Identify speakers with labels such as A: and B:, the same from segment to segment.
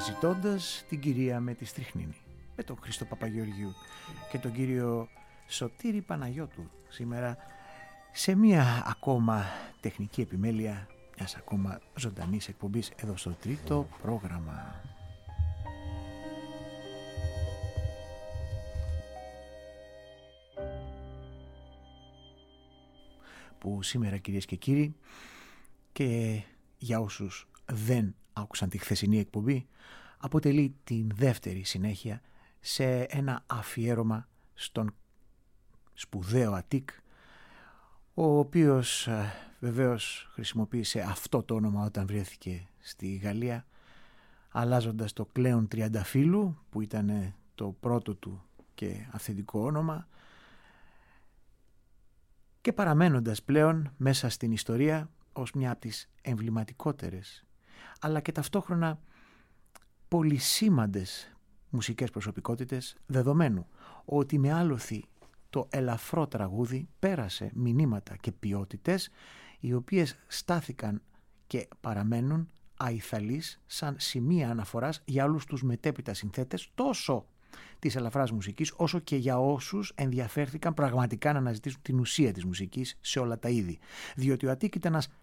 A: αναζητώντας την κυρία με τη στριχνίνη, με τον Χρήστο Παπαγεωργιού και τον κύριο Σωτήρη Παναγιώτου, σήμερα σε μία ακόμα τεχνική επιμέλεια μιας ακόμα ζωντανής εκπομπής εδώ στο τρίτο πρόγραμμα. Που σήμερα, κυρίες και κύριοι, και για όσους δεν άκουσαν τη χθεσινή εκπομπή, αποτελεί την δεύτερη συνέχεια σε ένα αφιέρωμα στον σπουδαίο Αττικ, ο οποίος βεβαίως χρησιμοποίησε αυτό το όνομα όταν βρέθηκε στη Γαλλία, αλλάζοντας το Κλέον Τριανταφύλου, που ήταν το πρώτο του και αυθεντικό όνομα, και παραμένοντας πλέον μέσα στην ιστορία ως μια από τις εμβληματικότερες αλλά και ταυτόχρονα πολυσήμαντες μουσικές προσωπικότητες, δεδομένου ότι με άλοθη το ελαφρό τραγούδι πέρασε μηνύματα και ποιότητες οι οποίες στάθηκαν και παραμένουν αϊθαλείς σαν σημεία αναφοράς για όλους τους μετέπειτα συνθέτες τόσο της ελαφράς μουσικής όσο και για όσους ενδιαφέρθηκαν πραγματικά να αναζητήσουν την ουσία της μουσικής σε όλα τα είδη. Διότι ο Αττικ ήταν ένας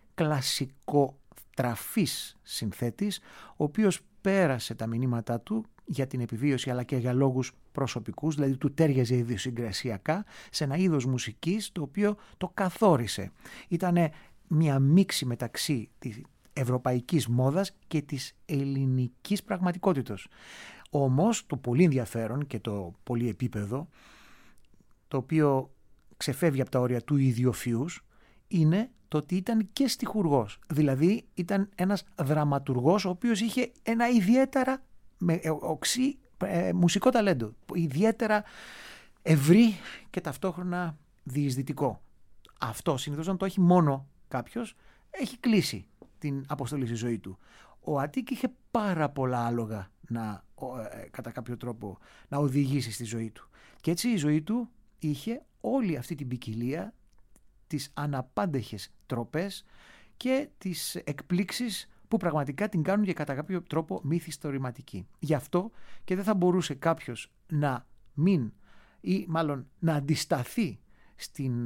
A: κλασικοτραφής συνθέτης, ο οποίος πέρασε τα μηνύματά του για την επιβίωση αλλά και για λόγους προσωπικούς, δηλαδή του τέριαζε ιδιοσυγκρασιακά σε ένα είδος μουσικής το οποίο το καθόρισε. Ήτανε μια μίξη μεταξύ της ευρωπαϊκής μόδας και της ελληνικής πραγματικότητας. Όμως το πολύ ενδιαφέρον και το πολύ επίπεδο, το οποίο ξεφεύγει από τα όρια του ιδιοφυούς, είναι το ότι ήταν και στιχουργός. Δηλαδή ήταν ένας δραματουργός ο οποίος είχε ένα ιδιαίτερα οξύ μουσικό ταλέντο, ιδιαίτερα ευρύ και ταυτόχρονα διεισδυτικό. Αυτό συνήθως να το έχει μόνο κάποιος, έχει κλείσει την αποστολή στη ζωή του. Ο Αττικ είχε πάρα πολλά άλογα να, κατά κάποιο τρόπο, να οδηγήσει στη ζωή του. Και έτσι η ζωή του είχε όλη αυτή την ποικιλία, τις αναπάντεχες τροπές και τις εκπλήξεις που πραγματικά την κάνουν και κατά κάποιο τρόπο μύθιστορηματική. Γι' αυτό και δεν θα μπορούσε κάποιος να μην ή μάλλον να αντισταθεί στην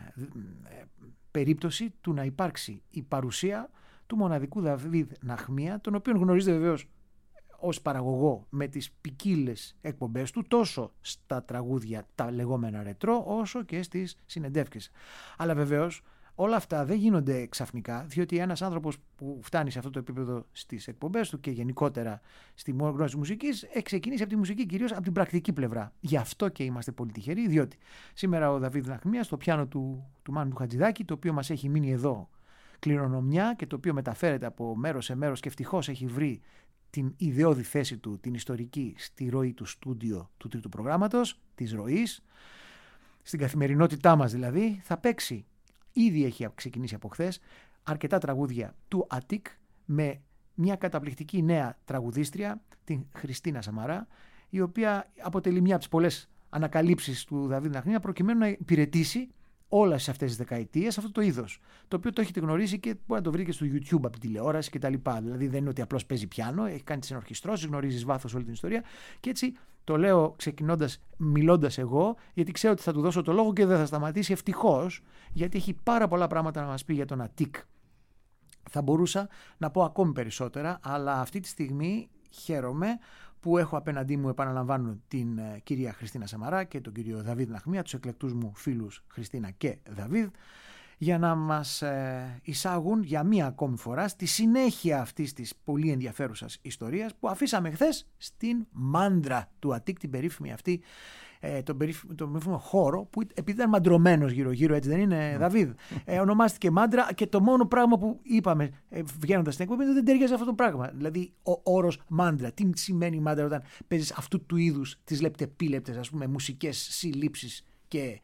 A: περίπτωση του να υπάρξει η παρουσία του μοναδικού Δαβίδ Ναχμία, τον οποίον γνωρίζετε βεβαίως ως παραγωγό με τις ποικίλες εκπομπές του, τόσο στα τραγούδια τα λεγόμενα ρετρό, όσο και στις συνεντεύξεις. Αλλά βεβαίως όλα αυτά δεν γίνονται ξαφνικά, διότι ένας άνθρωπος που φτάνει σε αυτό το επίπεδο στις εκπομπές του και γενικότερα στη γνώση της μουσικής, έχει ξεκινήσει από τη μουσική, κυρίως από την πρακτική πλευρά. Γι' αυτό και είμαστε πολύ τυχεροί, διότι σήμερα ο Δαβίδ Ναχμία στο πιάνο του Μάνου του Χατζηδάκη, το οποίο μας έχει μείνει εδώ κληρονομιά και το οποίο μεταφέρεται από μέρος σε μέρος και ευτυχώς έχει βρει την ιδεώδη θέση του, την ιστορική, στη ροή του στούντιο του τρίτου προγράμματος, της ροής, στην καθημερινότητά μας δηλαδή, θα παίξει, ήδη έχει ξεκινήσει από χθες, αρκετά τραγούδια του Αττικ με μια καταπληκτική νέα τραγουδίστρια, την Χριστίνα Σαμαρά, η οποία αποτελεί μια από τις πολλές ανακαλύψεις του Δαβίδ Ναχμία προκειμένου να υπηρετήσει όλες αυτές τις δεκαετίες αυτό το είδος, το οποίο το έχετε γνωρίσει και μπορεί να το βρείτε και στο YouTube από την τηλεόραση κτλ. Δηλαδή δεν είναι ότι απλώς παίζει πιάνο, έχει κάνει τις ενορχιστρώσεις, γνωρίζεις βάθος όλη την ιστορία και έτσι το λέω ξεκινώντας, μιλώντας εγώ, γιατί ξέρω ότι θα του δώσω το λόγο και δεν θα σταματήσει ευτυχώς, γιατί έχει πάρα πολλά πράγματα να μας πει για τον Αττικ. Θα μπορούσα να πω ακόμη περισσότερα, αλλά αυτή τη στιγμή χαίρομαι που έχω απέναντί μου, επαναλαμβάνω, την κυρία Χριστίνα Σαμαρά και τον κύριο Δαβίδ Ναχμία, τους εκλεκτούς μου φίλους Χριστίνα και Δαβίδ, για να μας εισάγουν για μία ακόμη φορά στη συνέχεια αυτής της πολύ ενδιαφέρουσας ιστορίας που αφήσαμε χθες στην μάντρα του Αττικ, την περίφημη αυτή, τον περίφημο χώρο που επειδή ήταν μαντρωμένος γύρω-γύρω, έτσι δεν είναι, Δαβίδ, ονομάστηκε μάντρα και το μόνο πράγμα που είπαμε βγαίνοντας στην εκπομπή δεν ταιριάζει αυτό το πράγμα. Δηλαδή ο όρος μάντρα, τι σημαίνει μάντρα όταν παίζεις αυτού του είδους τις λεπτεπίλεπτες, ας πούμε, μουσικές συλλήψεις και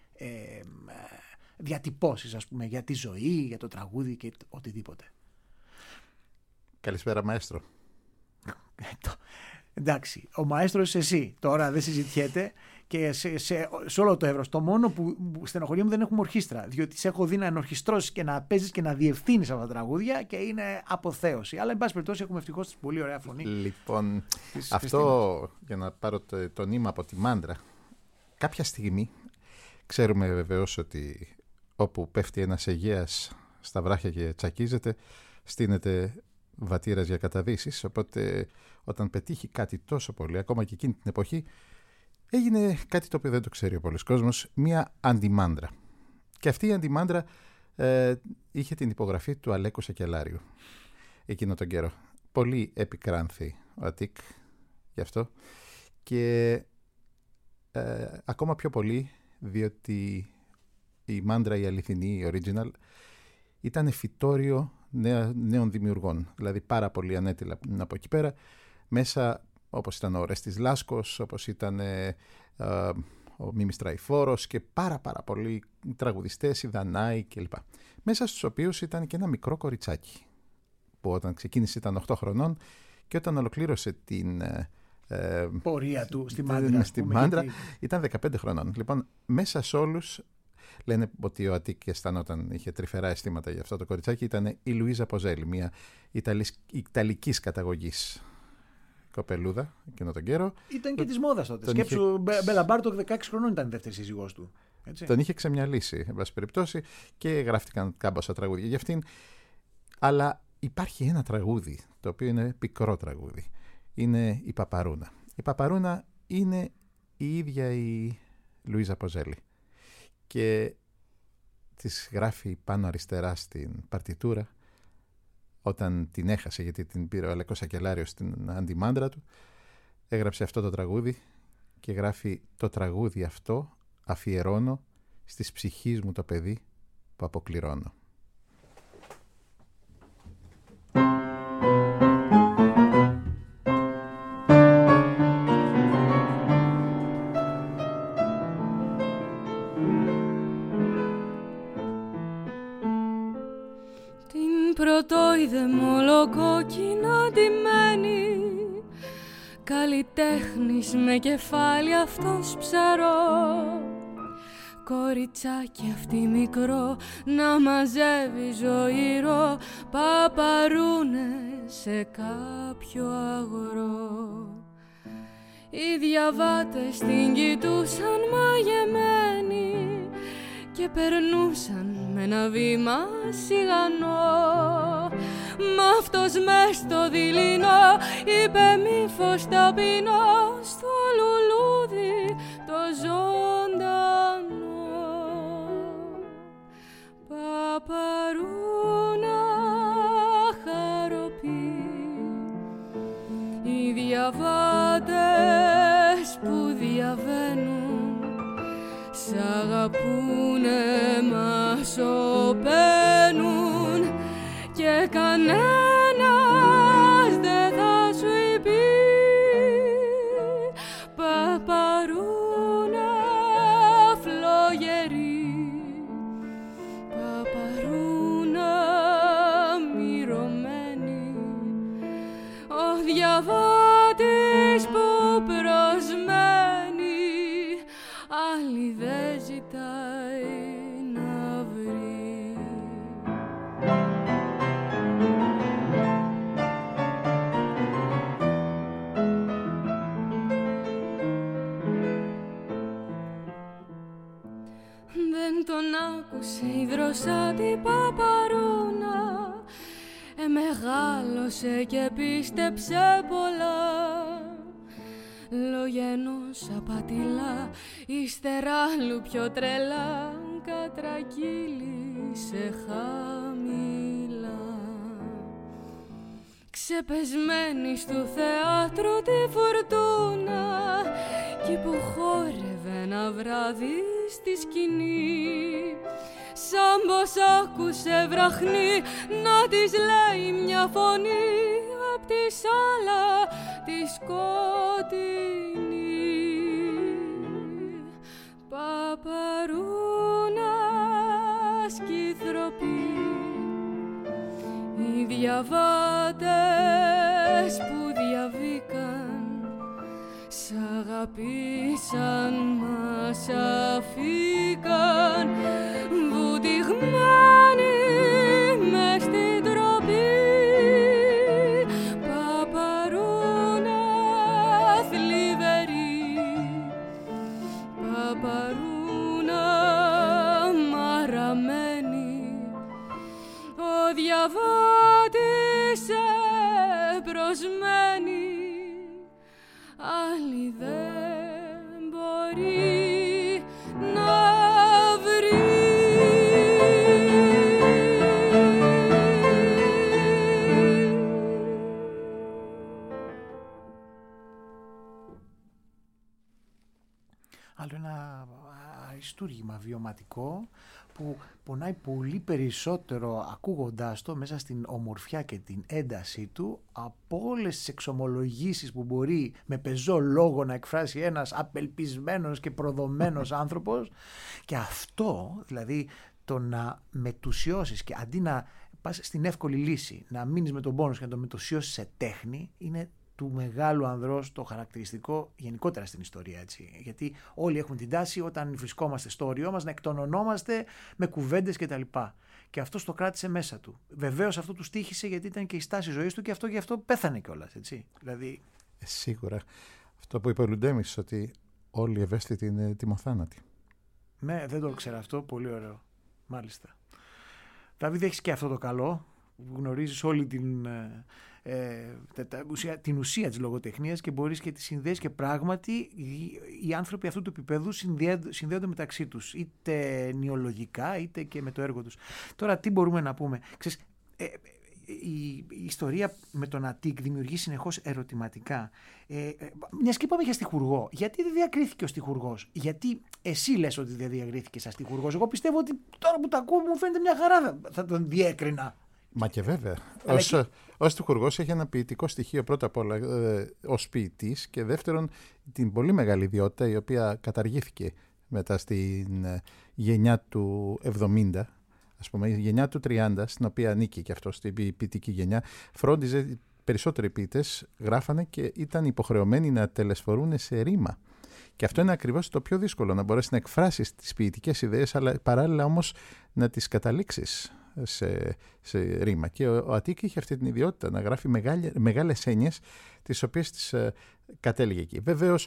A: διατυπώσεις, ας πούμε, για τη ζωή, για το τραγούδι και οτιδήποτε.
B: Καλησπέρα, μαέστρο.
A: Εντάξει, ο μαέστρος εσύ, τώρα δεν συζητιέται και σε όλο το εύρος. Το μόνο που στενοχωρεί μου δεν έχουμε ορχήστρα, διότι σε έχω δει να ενορχιστρώσεις και να παίζεις και να διευθύνεις αυτά τα τραγούδια και είναι αποθέωση. Αλλά εν πάση περιπτώσει έχουμε ευτυχώς πολύ ωραία φωνή.
B: Λοιπόν, αυτό για να πάρω το νήμα από τη μάντρα. Κάποια στιγμή ξέρουμε βεβαίως ότι όπου πέφτει ένας Αιγαίας στα βράχια και τσακίζεται, στείνεται βατήρας για καταδύσεις. Οπότε όταν πετύχει κάτι τόσο πολύ, ακόμα και εκείνη την εποχή, έγινε κάτι το οποίο δεν το ξέρει ο πολλής κόσμος, μία αντιμάντρα. Και αυτή η αντιμάντρα είχε την υπογραφή του Αλέκου Σακελάριου εκείνο τον καιρό. Πολύ επικράνθη ο Αττικ γι' αυτό και ακόμα πιο πολύ διότι η μάντρα, η αληθινή, η original, ήταν φυτόριο νέων δημιουργών. Δηλαδή πάρα πολύ ανέτειλα από εκεί πέρα, μέσα όπως ήταν ο Ορέστης Λάσκος, όπως ήταν ο Μίμης Τραϊφόρος και πάρα πολλοί τραγουδιστές, οι Δανάοι κλπ. Μέσα στους οποίους ήταν και ένα μικρό κοριτσάκι που όταν ξεκίνησε ήταν 8 χρονών και όταν ολοκλήρωσε την
A: πορεία του στη μάντρα
B: ήταν 15 χρονών. Λοιπόν, μέσα σε όλους λένε ότι ο Αττικ αισθανόταν, είχε τρυφερά αισθήματα για αυτό το κοριτσάκι. Ήταν η Λουίζα Ποζέλη, μια ιταλικής καταγωγής κοπελούδα εκείνο τον καιρό.
A: Ήταν και της μόδας τότε. Σκέψου, Μπέλα Μπάρτοκ 16 χρονών ήταν η δεύτερη σύζυγός του. Έτσι.
B: Τον είχε ξεμυαλίσει, εν πάση περιπτώσει, και γράφτηκαν κάμποσα τραγούδια για αυτήν. Αλλά υπάρχει ένα τραγούδι, το οποίο είναι πικρό τραγούδι. Είναι η Παπαρούνα. Η Παπαρούνα είναι η ίδια η Λουίζα Ποζέλη. Και της γράφει πάνω αριστερά στην παρτιτούρα, όταν την έχασε, γιατί την πήρε ο Αλέκος Σακελάριος στην αντιμάντρα του, έγραψε αυτό το τραγούδι και γράφει: το τραγούδι αυτό αφιερώνω στις ψυχής μου το παιδί που αποκληρώνω.
C: Πρωτόιδε μολοκόκκινα ντυμένη, καλλιτέχνης με κεφάλι αυτός ψαρό, κοριτσάκι αυτή μικρό να μαζεύει ζωηρό παπαρούνες σε κάποιο αγορό. Οι διαβάτες την κοιτούσαν μαγεμένοι και περνούσαν με ένα βήμα σιγανό. Μ' αυτός μες στο δειλινό είπε μη φως ταπεινώ στο λουλούδι το ζωντανό. Παπαρούνα χαροπή, οι διαβάτες που διαβαίνουν σ' αγαπούνε μα σωπαίνουν και κανένας δεν θα σου πει. Παπαρούνα φλογερή, παπαρούνα μυρωμένη, ο διαβάτης που προσμένει άλλη δεν ζητάει να βρει. Δεν τον άκουσε η δροσάτη Παπαρούνα, μεγάλωσε και πίστεψε πολλά. Λόγια ενός απατηλά, ύστερα άλλου πιο τρελά, κατρακύλησε χαμηλά. Ξεπεσμένη του θεάτρου τη φουρτούνα, κι που χόρευε ένα βράδυ στη σκηνή, σαν πως άκουσε βραχνή να της λέει μια φωνή απ' τη σάλα τη σκοτεινή. Παπαρούνα σκυθροπή, οι διαβάτες που διαβήκαν σ' αγαπούν πείσαν, μας αφήκαν βουτυγμένοι μες στην τροπή. Παπαρούνα θλιβερή, παπαρούνα μαραμένη, ο διαβάτης προσμένη, άλλη δεν μπορεί να βρει.
A: Άλλο ένα αριστούργημα βιωματικό που πονάει πολύ περισσότερο ακούγοντάς το μέσα στην ομορφιά και την έντασή του από όλες τις εξομολογήσεις που μπορεί με πεζό λόγο να εκφράσει ένας απελπισμένος και προδομένος άνθρωπος. Και αυτό, δηλαδή το να μετουσιώσεις και αντί να πας στην εύκολη λύση, να μείνεις με τον πόνο και να το μετουσιώσεις σε τέχνη, είναι του μεγάλου ανδρός το χαρακτηριστικό γενικότερα στην ιστορία, έτσι. Γιατί όλοι έχουν την τάση όταν βρισκόμαστε στο όριό μας να εκτονωνόμαστε με κουβέντες κτλ. Και αυτό το κράτησε μέσα του. Βεβαίως αυτό του στοίχησε γιατί ήταν και η στάση ζωής του και γι' αυτό πέθανε κιόλας, έτσι. Δηλαδή...
B: Σίγουρα. Αυτό που είπε ο Λουντέμις, ότι όλοι οι ευαίσθητοι είναι τιμοθάνατοι.
A: Ναι, δεν το ήξερα αυτό. Πολύ ωραίο. Μάλιστα. Δαβίδ, έχεις και αυτό το καλό. Γνωρίζεις όλη την ουσία της λογοτεχνίας και μπορείς και τη συνδέσεις και πράγματι οι άνθρωποι αυτού του επίπεδου συνδέονται μεταξύ τους, είτε νεολογικά είτε και με το έργο τους. Τώρα τι μπορούμε να πούμε? Ξέρεις, η ιστορία με τον Αττικ δημιουργεί συνεχώς ερωτηματικά. Μιας και είπαμε για στιχουργό, γιατί δεν διακρίθηκε ο στιχουργός? Γιατί εσύ λες ότι δεν διακρίθηκε σαν στιχουργός? Εγώ πιστεύω ότι τώρα που το ακούω μου φαίνεται μια χαρά, θα τον διέκρινα.
B: Μα και βέβαια. Ως στιχουργός έχει ένα ποιητικό στοιχείο πρώτα απ' όλα ως ποιητής και δεύτερον την πολύ μεγάλη ιδιότητα η οποία καταργήθηκε μετά στην γενιά του 70, ας πούμε, η γενιά του 30, στην οποία ανήκει και αυτό στην ποιητική γενιά, φρόντιζε περισσότεροι ποιητές, γράφανε και ήταν υποχρεωμένοι να τελεσφορούν σε ρήμα. Και αυτό είναι ακριβώς το πιο δύσκολο, να μπορέσει να εκφράσεις τις ποιητικές ιδέες, αλλά παράλληλα όμως να τις καταλήξεις σε ρήμα. Και ο Αττικ είχε αυτή την ιδιότητα να γράφει μεγάλες έννοιες, τις οποίες τις κατέληγε εκεί. Βεβαίως,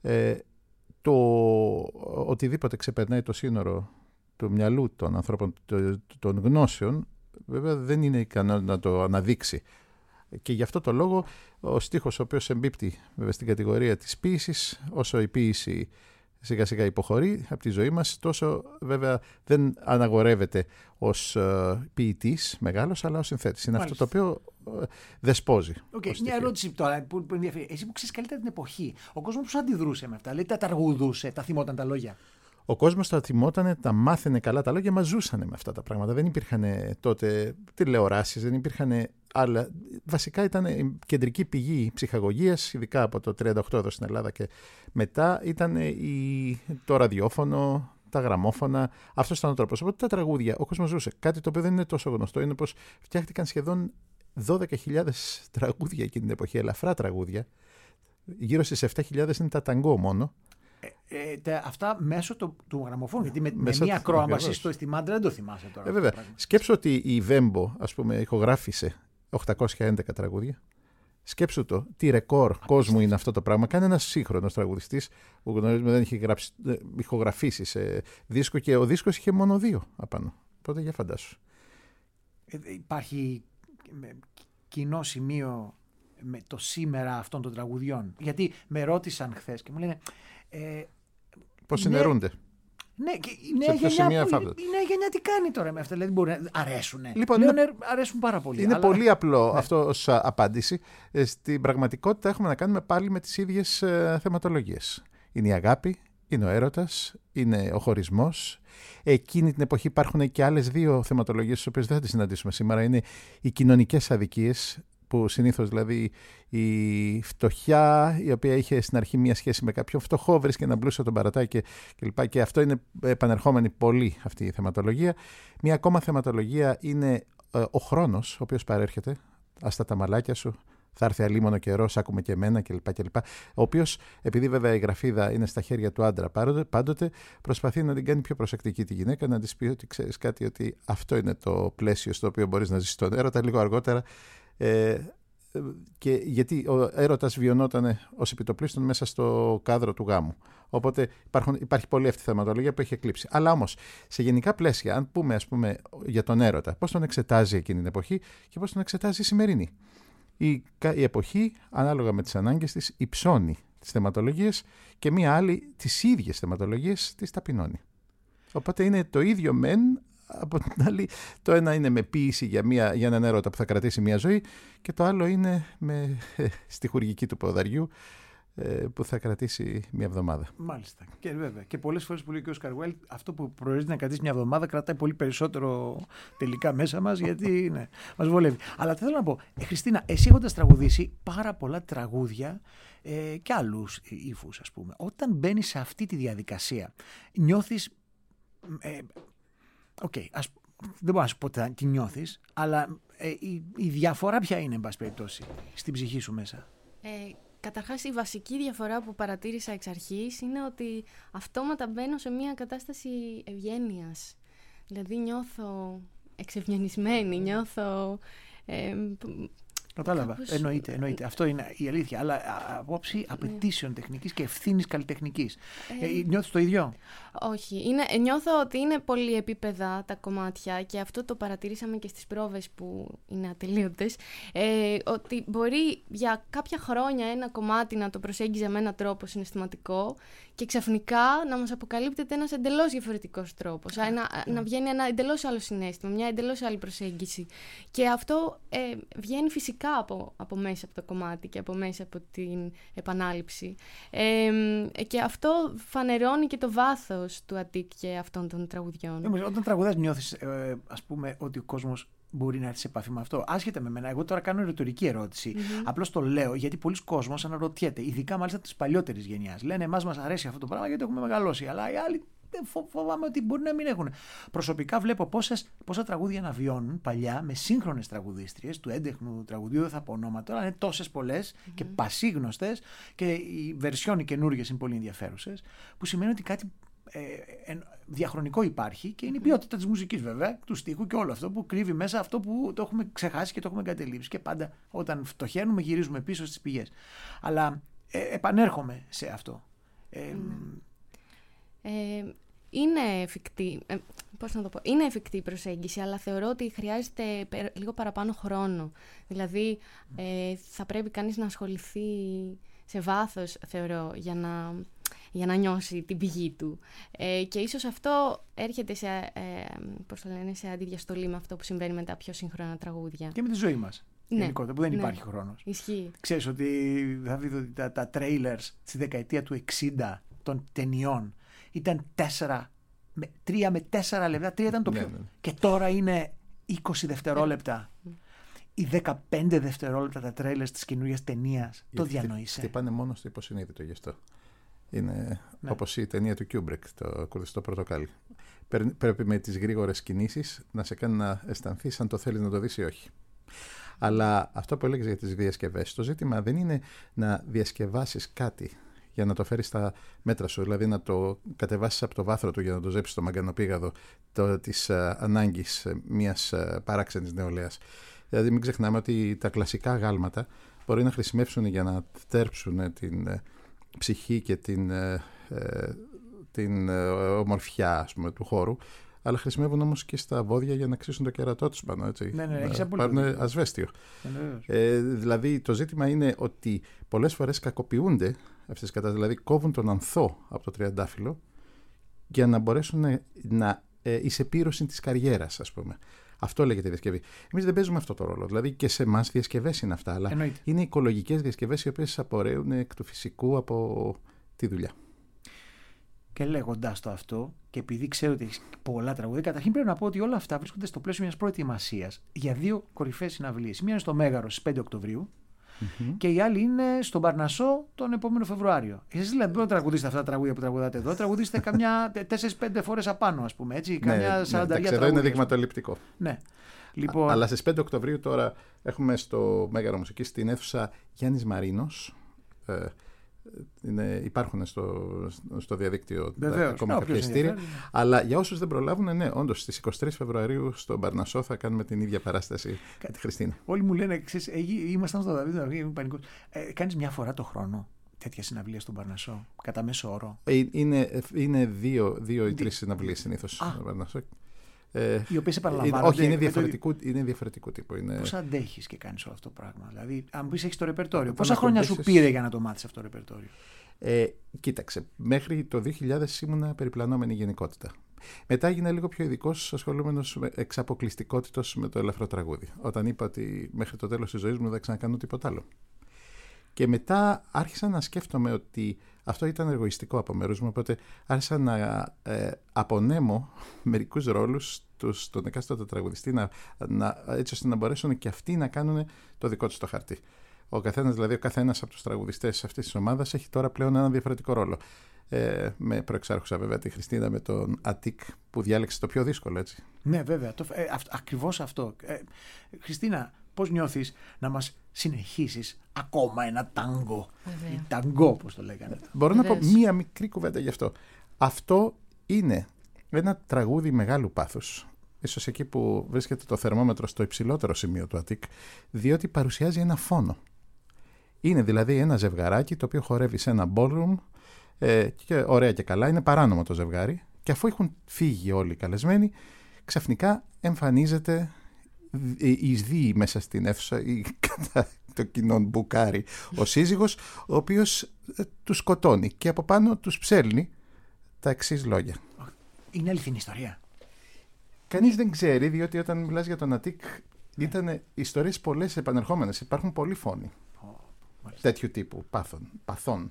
B: το οτιδήποτε ξεπερνάει το σύνορο του μυαλού των ανθρώπων, των γνώσεων, βέβαια δεν είναι ικανό να το αναδείξει. Και γι' αυτό το λόγο ο στίχος, ο οποίος εμπίπτει βέβαια στην κατηγορία της ποίησης, όσο η ποίηση σιγά σιγά υποχωρεί από τη ζωή μας, τόσο βέβαια δεν αναγορεύεται ως ποιητής μεγάλος, αλλά ως συνθέτης. Είναι αυτό το οποίο δεσπόζει.
A: Μια ερώτηση τώρα που ενδιαφέρει. Εσύ που ξέρεις καλύτερα την εποχή, ο κόσμος πώς αντιδρούσε με αυτά? Δηλαδή τα τραγουδούσε, τα θυμόταν τα λόγια?
B: Ο κόσμος τα θυμότανε, τα μάθαινε καλά τα λόγια, μα ζούσανε με αυτά τα πράγματα. Δεν υπήρχαν τότε τηλεοράσεις, δεν υπήρχαν άλλα. Βασικά ήταν η κεντρική πηγή ψυχαγωγίας, ειδικά από το 1938 εδώ στην Ελλάδα και μετά ήταν το ραδιόφωνο, τα γραμμόφωνα. Αυτός ήταν ο τρόπος. Οπότε τα τραγούδια, ο κόσμος ζούσε. Κάτι το οποίο δεν είναι τόσο γνωστό είναι πως φτιάχτηκαν σχεδόν 12.000 τραγούδια εκείνη την εποχή, ελαφρά τραγούδια. Γύρω στις 7.000 είναι τα ταγκό μόνο.
A: Αυτά μέσω του γραμμοφώνου. Γιατί με μία ακρόαμβαση στη Μάντρα δεν το θυμάσαι τώρα.
B: Βέβαια. Σκέψου ότι η Βέμπο, ας πούμε, ηχογράφησε 811 τραγούδια. Σκέψου το, τι ρεκόρ κόσμου είναι αυτό το πράγμα. Κάνει ένας σύγχρονος τραγουδιστής που γνωρίζουμε δεν είχε ηχογραφήσει σε δίσκο και ο δίσκος είχε μόνο 2 απάνω. Οπότε για φαντάσου.
A: Υπάρχει κοινό σημείο με το σήμερα αυτών των τραγουδιών? Γιατί με ρώτησαν χθες και μου λένε
B: πώς συνερούνται.
A: Ναι, και η νέα γενιά τι κάνει τώρα με αυτά? Δηλαδή μπορεί να αρέσουνε.
B: Λοιπόν,
A: αρέσουν πάρα πολύ.
B: Είναι πολύ απλό αυτό ως απάντηση. Στην πραγματικότητα έχουμε να κάνουμε πάλι με τις ίδιες θεματολογίες. Είναι η αγάπη, είναι ο έρωτας, είναι ο χωρισμός. Εκείνη την εποχή υπάρχουν και άλλες 2 θεματολογίες, τις οποίες δεν θα τις συναντήσουμε σήμερα. Είναι οι κοινωνικές αδικίες, που συνήθως δηλαδή η φτωχιά, η οποία είχε στην αρχή μία σχέση με κάποιον φτωχό, βρίσκει έναν πλούσιο, τον παρατάει κλπ. Και αυτό είναι επανερχόμενη πολύ αυτή η θεματολογία. Μία ακόμα θεματολογία είναι ο χρόνος, ο οποίος παρέρχεται. Άστα τα μαλάκια σου, θα έρθει αλίμονο καιρός, άκουμε και εμένα κλπ. Ο οποίος, επειδή βέβαια η γραφίδα είναι στα χέρια του άντρα πάντοτε, προσπαθεί να την κάνει πιο προσεκτική τη γυναίκα, να της πει ότι ξέρεις κάτι, ότι αυτό είναι το πλαίσιο στο οποίο μπορείς να ζήσεις τον έρωτα. Λίγο αργότερα. Και γιατί ο έρωτας βιωνόταν ως επιτοπλίστων μέσα στο κάδρο του γάμου. Οπότε υπάρχει πολλή αυτή η θεματολογία που έχει εκλείψει. Αλλά όμως, σε γενικά πλαίσια, αν πούμε, ας πούμε για τον έρωτα, πώς τον εξετάζει εκείνη την εποχή και πώς τον εξετάζει η σημερινή. Η εποχή, ανάλογα με τις ανάγκες της, υψώνει τις θεματολογίες και μία άλλη τις ίδιες θεματολογίες τις ταπεινώνει. Οπότε είναι το ίδιο μεν. Από την άλλη, το ένα είναι με ποίηση για έναν έρωτα που θα κρατήσει μια ζωή και το άλλο είναι στη χουργική του ποδαριού που θα κρατήσει μια εβδομάδα.
A: Μάλιστα. Και βέβαια. Και πολλές φορές που λέει και ο Όσκαρ Γουάιλντ, αυτό που προορίζεται να κρατήσει μια εβδομάδα κρατάει πολύ περισσότερο τελικά μέσα μας, γιατί ναι, μας βολεύει. Αλλά θέλω να πω, Χριστίνα, εσύ έχοντας τραγουδήσει πάρα πολλά τραγούδια και άλλους ύφους, ας πούμε, όταν μπαίνεις σε αυτή τη διαδικασία, νιώθεις. Δεν μπορώ να σου πω τι νιώθεις, αλλά η διαφορά ποια είναι, εν πάση περιπτώσει, στην ψυχή σου μέσα?
C: Καταρχάς, η βασική διαφορά που παρατήρησα εξ αρχής είναι ότι αυτόματα μπαίνω σε μια κατάσταση ευγένειας. Δηλαδή νιώθω εξευγενισμένη, νιώθω...
A: Κατάλαβα. Εννοείται. Αυτό είναι η αλήθεια. Αλλά απόψη απαιτήσεων τεχνικής και ευθύνης καλλιτεχνικής. Νιώθεις το ίδιο?
C: Όχι. Νιώθω ότι είναι πολυεπίπεδα τα κομμάτια και αυτό το παρατηρήσαμε και στις πρόβες που είναι ατελείωτες. Ότι μπορεί για κάποια χρόνια ένα κομμάτι να το προσέγγιζε με έναν τρόπο συναισθηματικό και ξαφνικά να μας αποκαλύπτεται ένας εντελώς διαφορετικός τρόπος. Να βγαίνει ένα εντελώς άλλο συναίσθημα, μια εντελώς άλλη προσέγγιση. Και αυτό βγαίνει φυσικά από μέσα από το κομμάτι και από μέσα από την επανάληψη. Και αυτό φανερώνει και το βάθος του Αττικ και αυτών των τραγουδιών.
A: Όταν τραγουδάς νιώθεις, ας πούμε, ότι ο κόσμος μπορεί να έρθει σε επαφή με αυτό? Άσχετα με μένα, εγώ τώρα κάνω ρητορική ερώτηση. Απλώς το λέω γιατί πολλοί κόσμος αναρωτιέται, ειδικά μάλιστα της παλιότερης γενιάς. Λένε, εμάς μας αρέσει αυτό το πράγμα γιατί έχουμε μεγαλώσει. Αλλά οι άλλοι φοβάμαι ότι μπορεί να μην έχουν. Προσωπικά βλέπω πόσα τραγούδια να βιώνουν παλιά με σύγχρονες τραγουδίστριες του έντεχνου τραγουδιού, δεν θα πω ονόματα, αλλά είναι τόσες πολλές και πασίγνωστες και οι βερσιόν οι καινούργιες είναι πολύ ενδιαφέρουσες, που σημαίνει ότι κάτι διαχρονικό υπάρχει και είναι η ποιότητα της μουσικής, βέβαια, του στίχου και όλο αυτό που κρύβει μέσα αυτό που το έχουμε ξεχάσει και το έχουμε εγκαταλείψει. Και πάντα όταν φτωχαίνουμε γυρίζουμε πίσω στις πηγές. Αλλά επανέρχομαι σε αυτό.
C: Είναι εφικτή, είναι εφικτή η προσέγγιση, αλλά θεωρώ ότι χρειάζεται λίγο παραπάνω χρόνο. Δηλαδή, θα πρέπει κανείς να ασχοληθεί σε βάθος, θεωρώ, για να νιώσει την πηγή του. Και ίσως αυτό έρχεται σε αντιδιαστολή με αυτό που συμβαίνει με τα πιο σύγχρονα τραγούδια. Και
A: με τη ζωή μας. Γενικότερα, που δεν υπάρχει χρόνος.
C: Ισχύει.
A: Ξέρεις ότι θα δείτε ότι τα trailers στη δεκαετία του 60 των ταινιών ήταν 3 με 4 λεπτά. 3 ήταν το πιο. Ναι. Και τώρα είναι 20 δευτερόλεπτα. Οι 15 δευτερόλεπτα τα trailers της καινούριας ταινίας. Το διανοείσαι.
B: Χτυπάνε μόνο στο υποσυνείδητο γι' αυτό. Είναι όπως η ταινία του Kubrick, το κουρδιστό πορτοκάλι. Πρέπει με τις γρήγορες κινήσεις να σε κάνει να αισθανθείς αν το θέλεις να το δεις ή όχι. Αλλά αυτό που έλεγες για τις διασκευές, το ζήτημα δεν είναι να διασκευάσεις κάτι για να το φέρεις στα μέτρα σου, δηλαδή να το κατεβάσεις από το βάθρο του για να το ζέψεις στο μαγκανοπήγαδο της ανάγκης μιας παράξενης νεολαίας. Δηλαδή μην ξεχνάμε ότι τα κλασικά γάλματα μπορεί να χρησιμεύσουν για να θέρψουν την ψυχή και την ομορφιά, ας πούμε, του χώρου, αλλά χρησιμεύουν όμως και στα βόδια για να ξύσουν το κερατό τους πάνω, έτσι.
A: Ναι, έχεις
B: πάρουν ασβέστιο. Δηλαδή το ζήτημα είναι ότι πολλές φορές κακοποιούνται αυτές τις κατάστασεις, δηλαδή κόβουν τον ανθό από το τριαντάφυλλο για να μπορέσουν να εις επίρρωση της καριέρας, ας πούμε. Αυτό λέγεται διασκευή. Εμείς δεν παίζουμε αυτό το ρόλο. Δηλαδή και σε εμάς διασκευές είναι αυτά, αλλά είναι οικολογικές διασκευές οι οποίες απορρέουν εκ του φυσικού από τη δουλειά.
A: Και λέγοντας το αυτό, και επειδή ξέρω ότι έχει πολλά τραγούδια, καταρχήν πρέπει να πω ότι όλα αυτά βρίσκονται στο πλαίσιο μιας προετοιμασίας για 2 κορυφαίες συναυλίες. Μία είναι στο Μέγαρο στις 5 Οκτωβρίου και η άλλη είναι στον Παρνασσό τον επόμενο Φεβρουάριο. Εσείς δηλαδή δεν τραγουδίσετε αυτά τα τραγούδια που τραγουδάτε εδώ, τραγουδίσετε καμιά 4-5 φορές απάνω, ας πούμε. Έτσι, καμιά 40 τραγούδια.
B: Εδώ είναι δειγματοληπτικό.
A: Ναι. Λοιπόν...
B: Αλλά στις 5 Οκτωβρίου τώρα έχουμε στο Μέγαρο Μουσικής στην αίθουσα Γιάννης Μαρίνος. Υπάρχουν στο διαδίκτυο ακόμα κάποια ειστήρια. Αλλά για όσους δεν προλάβουν, ναι, όντως στις 23 Φεβρουαρίου στον Παρνασσό θα κάνουμε την ίδια παράσταση με τη Χριστίνα.
A: Όλοι μου λένε, ήμασταν στο Δαβίδ, είμαι πανικός. Κάνεις μια φορά το χρόνο τέτοια συναυλία στον Παρνασσό, κατά μέσο όρο?
B: Είναι 2 ή 3 συναυλίες συνήθως στον Παρνασσό.
A: Οι οποίες επαναλαμβάνονται.
B: Όχι, είναι διαφορετικού τύπου.
A: Πώς αντέχεις και κάνεις όλο αυτό το πράγμα? Δηλαδή, αν πεις έχεις το ρεπερτόριο, πόσα χρόνια σου πήρε για να το μάθεις αυτό το ρεπερτόριο?
B: Κοίταξε, μέχρι το 2000 ήμουνα περιπλανόμενη γενικότητα. Μετά έγινα λίγο πιο ειδικός, ασχολούμενος εξ αποκλειστικότητος με το ελαφρό τραγούδι. Όταν είπα ότι μέχρι το τέλος της ζωής μου δεν θα ξανακάνω τίποτα άλλο. Και μετά άρχισα να σκέφτομαι ότι αυτό ήταν εγωιστικό από μέρους μου, οπότε άρχισα να απονέμω μερικούς ρόλους στον εκάστοτε τραγουδιστή, έτσι ώστε να μπορέσουν και αυτοί να κάνουν το δικό τους το χαρτί. Ο καθένας από τους τραγουδιστές αυτής της ομάδας έχει τώρα πλέον ένα διαφορετικό ρόλο. Με προεξάρχουσα βέβαια τη Χριστίνα με τον Αττικ που διάλεξε το πιο δύσκολο, έτσι.
A: Ναι, βέβαια. Ακριβώς αυτό. Χριστίνα, πώς νιώθεις να μας συνεχίσεις ακόμα ένα τάγκο? Ή ταγκό, πώς το λέγανε.
B: Μπορώ να πω μία μικρή κουβέντα γι' αυτό. Αυτό είναι ένα τραγούδι μεγάλου πάθους. Ίσως εκεί που βρίσκεται το θερμόμετρο στο υψηλότερο σημείο του Αττικ, διότι παρουσιάζει ένα φόνο. Είναι δηλαδή ένα ζευγαράκι το οποίο χορεύει σε ένα ballroom, και ωραία και καλά, είναι παράνομο το ζευγάρι, και αφού έχουν φύγει όλοι οι καλεσμένοι, ξαφνικά εμφανίζεται εις δει μέσα στην αίθουσα ή κατά το κοινό μπουκάρι ο σύζυγος, ο οποίος τους σκοτώνει και από πάνω τους ψέλνει τα εξής λόγια.
A: Είναι αληθινή ιστορία?
B: Κανείς δεν ξέρει, διότι όταν μιλάς για τον Αττικ ήταν ιστορίες πολλές επανερχόμενες, υπάρχουν πολλοί φόνοι τέτοιου τύπου παθών.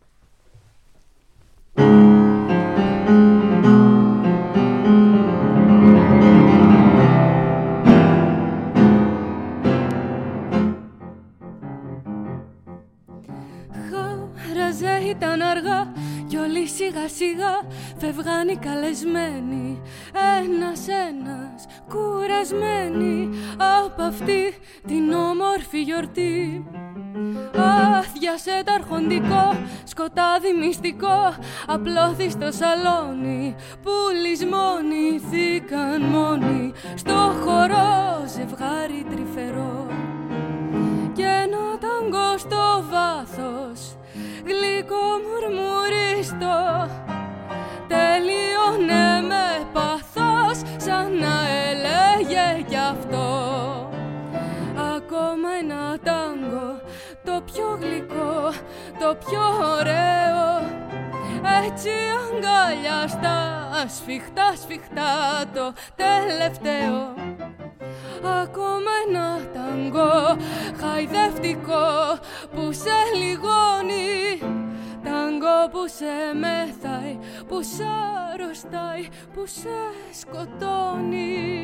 D: Ήταν αργά κι όλοι σιγά σιγά φεύγαν οι καλεσμένοι, ένας-ένας κουρασμένοι από αυτή την όμορφη γιορτή. Άδειασε το αρχοντικό, σκοτάδι μυστικό, απλώθη στο σαλόνι, που λησμονηθήκαν μόνοι στο χορό ζευγάρι τρυφερό. Και ένα ταγκό στο βάθος, γλυκό μουρμουρίστο, τελείωνε με πάθος, σαν να έλεγε κι αυτό. Ακόμα ένα τάγκο, το πιο γλυκό, το πιο ωραίο, έτσι αγκαλιαστά, σφιχτά σφιχτά το τελευταίο. Ακόμα ένα ταγκό χαϊδευτικό που σε λιγώνει, ταγκό που σε μέθαει, που σε αρρωστάει, που σε σκοτώνει.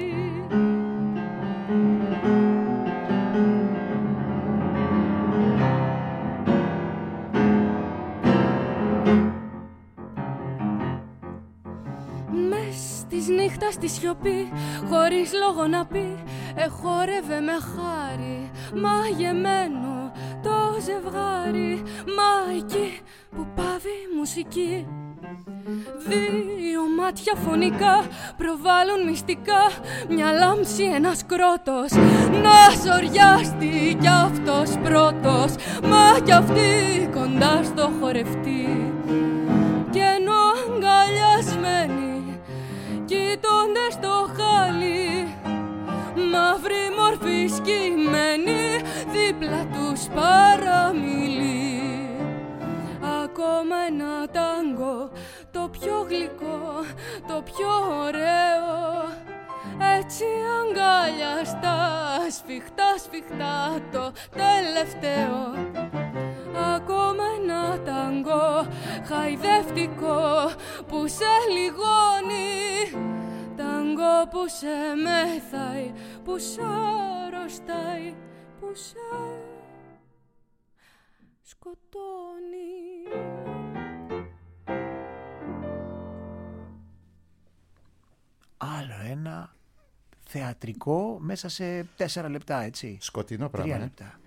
D: Μες της νύχτας στη σιωπή, χωρίς λόγο να πει, εχόρευε με χάρη, μαγεμένο το ζευγάρι. Μα εκεί που πάβει η μουσική, δύο μάτια φωνικά προβάλλουν μυστικά, μια λάμψη, ένας κρότος, να ζοριάστη κι αυτός πρώτος, μα κι αυτή κοντά στο χορευτή. Και ενώ αγκαλιασμένοι κοίτονται στο χάλι, μαύρη μορφή σκυμμένη δίπλα τους παραμιλεί. Ακόμα ένα τάγκο, το πιο γλυκό, το πιο ωραίο, έτσι αγκαλιαστά, σφιχτά σφιχτά το τελευταίο. Ακόμα ένα τάγκο χαϊδευτικό που σε λιγώνει, τάγκο που σε μέθαει, που σε αρρωστάει, που σε σκοτώνει.
A: Άλλο ένα θεατρικό μέσα σε 4 λεπτά, έτσι.
B: Σκοτεινό πράγμα.
A: 3 λεπτά.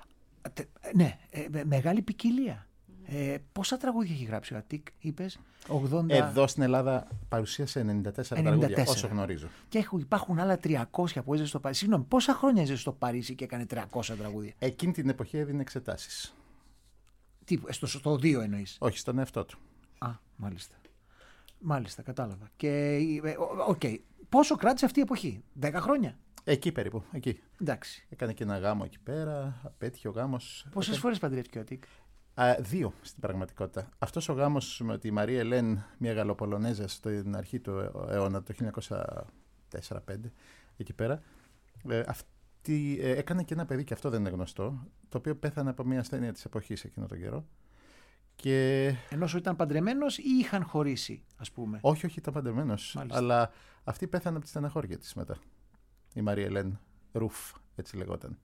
A: Ναι, μεγάλη ποικιλία. Πόσα τραγούδια έχει γράψει ο Αττικ, είπες? 80...
B: Εδώ στην Ελλάδα παρουσίασε 94 τραγούδια, όσο γνωρίζω. Και
A: υπάρχουν άλλα 300 που έζησε στο Παρίσι. Συγγνώμη, πόσα χρόνια έζησε στο Παρίσι και έκανε 300 τραγούδια?
B: Εκείνη την εποχή έδινε εξετάσεις.
A: Τι, στο 2 εννοείς?
B: Όχι, στον εαυτό του.
A: Α, μάλιστα. Μάλιστα, κατάλαβα. Και, πόσο κράτησε αυτή η εποχή? 10 χρόνια?
B: Εκεί περίπου, εκεί.
A: Εντάξει.
B: Έκανε και ένα γάμο εκεί πέρα, απέτυχε ο γάμος.
A: Πόσες φορές παντρεύτηκε ο Αττικ?
B: 2 στην πραγματικότητα. Αυτός ο γάμος με τη Μαρία Ελέν, μια Γαλλοπολωνέζα στην αρχή του αιώνα, το 1904-5, εκεί πέρα, αυτή έκανε και ένα παιδί, και αυτό δεν είναι γνωστό, το οποίο πέθανε από μια ασθένεια της εποχής εκείνο τον καιρό. Και...
A: Ενώ ήταν παντρεμένος ή είχαν χωρίσει, ας πούμε?
B: Όχι, ήταν παντρεμένος. Αλλά αυτή πέθανε από τη στεναχώρια της μετά. Η Μαρία Ελέν Ρουφ, έτσι λεγόταν.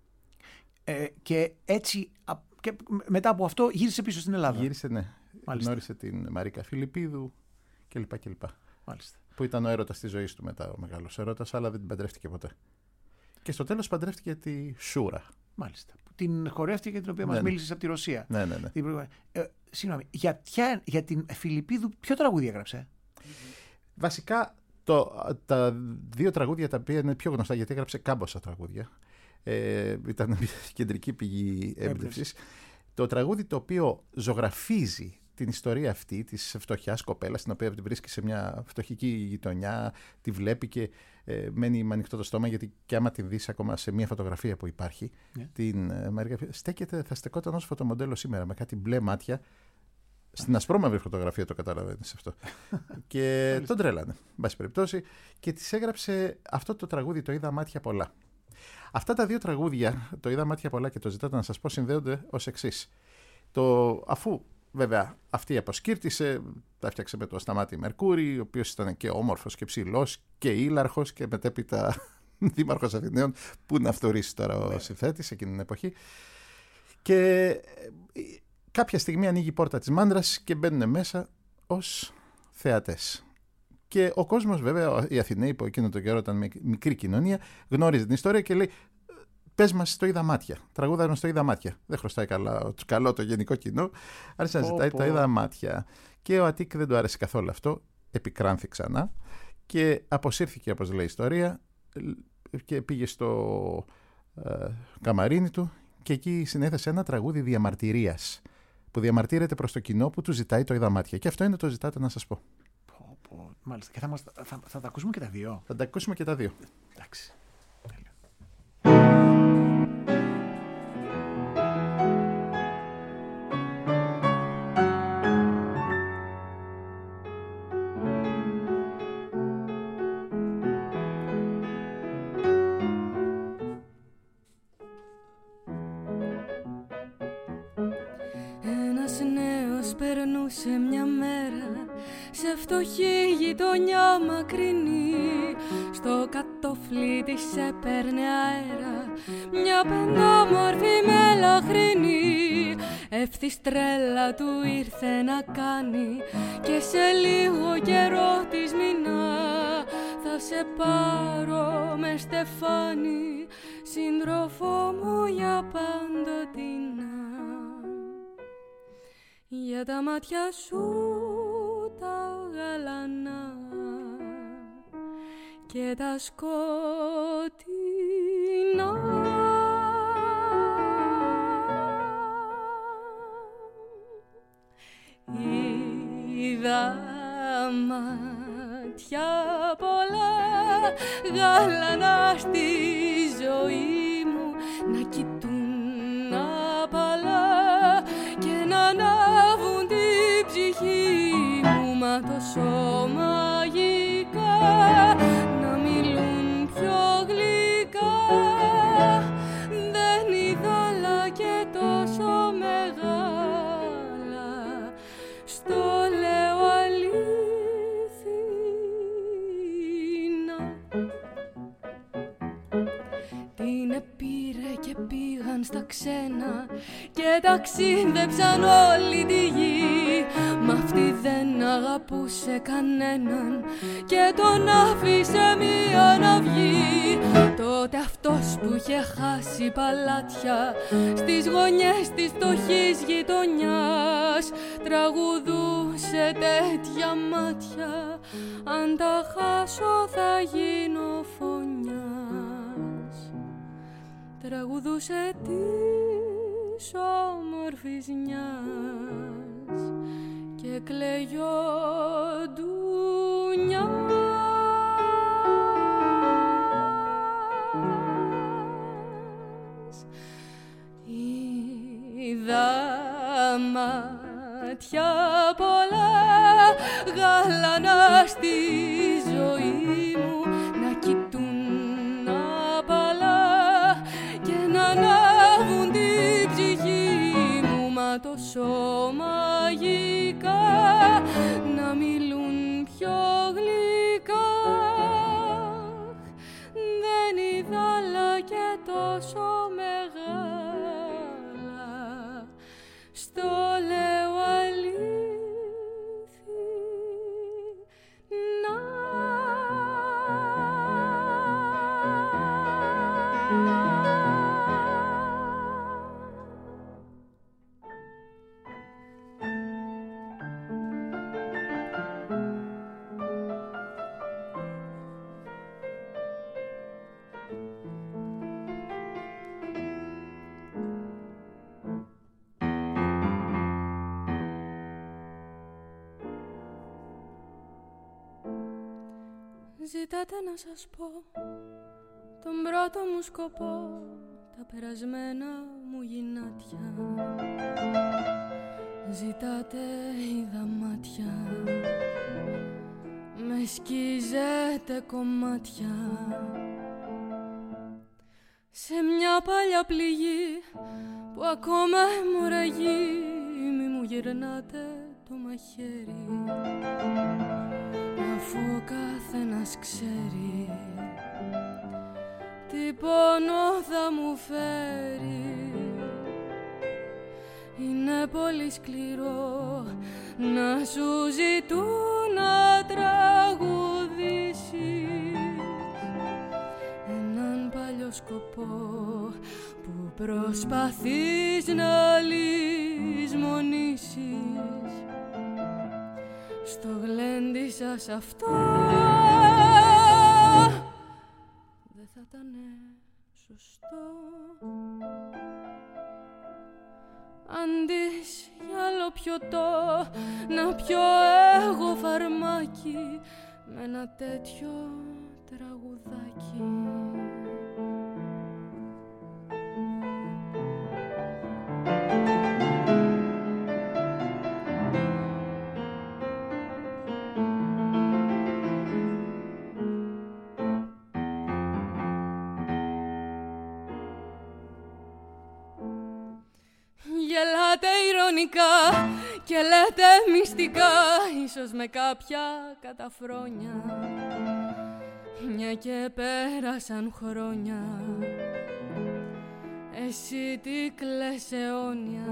A: Και έτσι, και μετά από αυτό γύρισε πίσω στην Ελλάδα.
B: Γύρισε, ναι. Γνώρισε την Μαρίκα Φιλιππίδου κλπ.
A: Μάλιστα.
B: Που ήταν ο έρωτας της ζωής του μετά, ο μεγάλος έρωτας, αλλά δεν την παντρεύτηκε ποτέ. Και στο τέλος παντρεύτηκε τη Σούρα.
A: Μάλιστα. Την χορεύτηκε και την οποία μας μίλησες από τη Ρωσία.
B: Ναι.
A: Συγγνώμη, για την Φιλιππίδου ποιο τραγούδι έγραψε?
B: Βασικά τα 2 τραγούδια τα οποία είναι πιο γνωστά, γιατί έγραψε κάμποσα τραγούδια. Ήταν μια κεντρική πηγή έμπνευσης. Το τραγούδι το οποίο ζωγραφίζει την ιστορία αυτή της φτωχιάς κοπέλας, την οποία τη βρίσκει σε μια φτωχική γειτονιά, τη βλέπει και μένει με ανοιχτό το στόμα, γιατί και άμα την δεις ακόμα σε μια φωτογραφία που υπάρχει, την Μαρία θα στεκόταν ως φωτομοντέλο σήμερα, με κάτι μπλε μάτια. Στην ασπρόμαυρη φωτογραφία το καταλαβαίνεις αυτό. Και τον τρέλανε, εν πάση περιπτώσει, και της έγραψε αυτό το τραγούδι, το «Είδα μάτια πολλά». Αυτά τα 2 τραγούδια, το «Είδα μάτια πολλά» και το «Ζητάτε να σας πω», συνδέονται ως εξής. Αφού βέβαια αυτή αποσκύρτησε, τα έφτιαξε με το Σταμάτη Μερκούρη, ο οποίος ήταν και όμορφος και ψηλός και ήλαρχος και μετέπειτα δήμαρχος Αθηναίων, που να φτωρίσει τώρα ο συνθέτης εκείνη την εποχή. Και κάποια στιγμή ανοίγει η πόρτα της μάντρας και μπαίνουν μέσα ως θεατές. Και ο κόσμος, βέβαια, οι Αθηναίοι που εκείνο τον καιρό ήταν μικρή κοινωνία, γνώριζε την ιστορία και λέει: «Πες μας το «Είδα μάτια». Τραγούδα μας το «Είδα μάτια». Δεν χρωστάει καλό το γενικό κοινό. Άρχισε να ζητάει τα «Είδα μάτια». Και ο Αττικ δεν του άρεσε καθόλου αυτό. Επικράνθη ξανά και αποσύρθηκε, όπως λέει η ιστορία, και πήγε στο καμαρίνι του και εκεί συνέθεσε ένα τραγούδι διαμαρτυρίας, που διαμαρτύρεται προς το κοινό που του ζητάει το «Είδα μάτια». Και αυτό είναι το «Ζητάτε να σας πω».
A: Μάλιστα. Και θα τα ακούσουμε και τα 2.
B: Θα τα ακούσουμε και τα 2.
A: Εντάξει.
D: Ένας νέος περνούσε μια μέρα σε φτωχή γειτονιά μακρινή. Στο κατόφλι της έπαιρνε αέρα μια πεντάμορφη μελαχρινή. Εύθυς τρέλα του ήρθε να κάνει και σε λίγο καιρό της μηνά. Θα σε πάρω με στεφάνι, σύντροφό μου για παντοτινά. Για τα μάτια σου τα γαλανά και τα σκοτεινά, είδα μάτια πολλά γαλανά στη ζωή μου, να κοιτούν απαλά και να ανάβουν την ψυχή μου, μα τόσο μαγικά να μιλούν πιο γλυκά. Δεν είδα άλλα και τόσο μεγάλα, στο λέω αλήθινα. Την επήρε και πήγαν πήγαν στα ξένα και ταξίδεψαν όλη τη γη. Μ' αυτή δεν αγαπούσε κανέναν και τον άφησε μία να βγει. Τότε αυτός που είχε χάσει παλάτια στις γωνιές της φτωχής γειτονιάς τραγουδούσε τέτοια μάτια, αν τα χάσω θα γίνω φωνιάς. Τραγουδούσε της όμορφης νιάς και κλαιγιόντουνιάς. Είδα μάτια πολλά γαλανά στη ζωή μου να κοιτούν απαλά και να ανάβουν την ψυχή μου, μα τόσο μαγικά να μιλούν πιο γλυκά. Δεν είδα άλλα και τόσο μεγάλα, στο λέω αλήθινα. Ζητάτε να σας πω τον πρώτο μου σκοπό, τα περασμένα μου γυνάτια. Ζητάτε είδα μάτια, με σκίζετε κομμάτια. Σε μια παλιά πληγή που ακόμα αιμορραγεί, μη μου γυρνάτε το μαχαίρι, αφού ο καθένας ξέρει τι πόνο θα μου φέρει. Είναι πολύ σκληρό να σου ζητούν να τραγουδήσεις έναν παλιό σκοπό που προσπαθείς να λησμονήσεις. Στο γλέντι σας αυτό δεν θα ήταν σωστό. Αντί για άλλο πιωτό να πιω εγώ φαρμάκι με ένα τέτοιο τραγουδάκι. Γελάτε ηρωνικά και λέτε μυστικά, ίσως με κάποια καταφρόνια, μια και πέρασαν χρόνια. Εσύ τι κλαις αιώνια,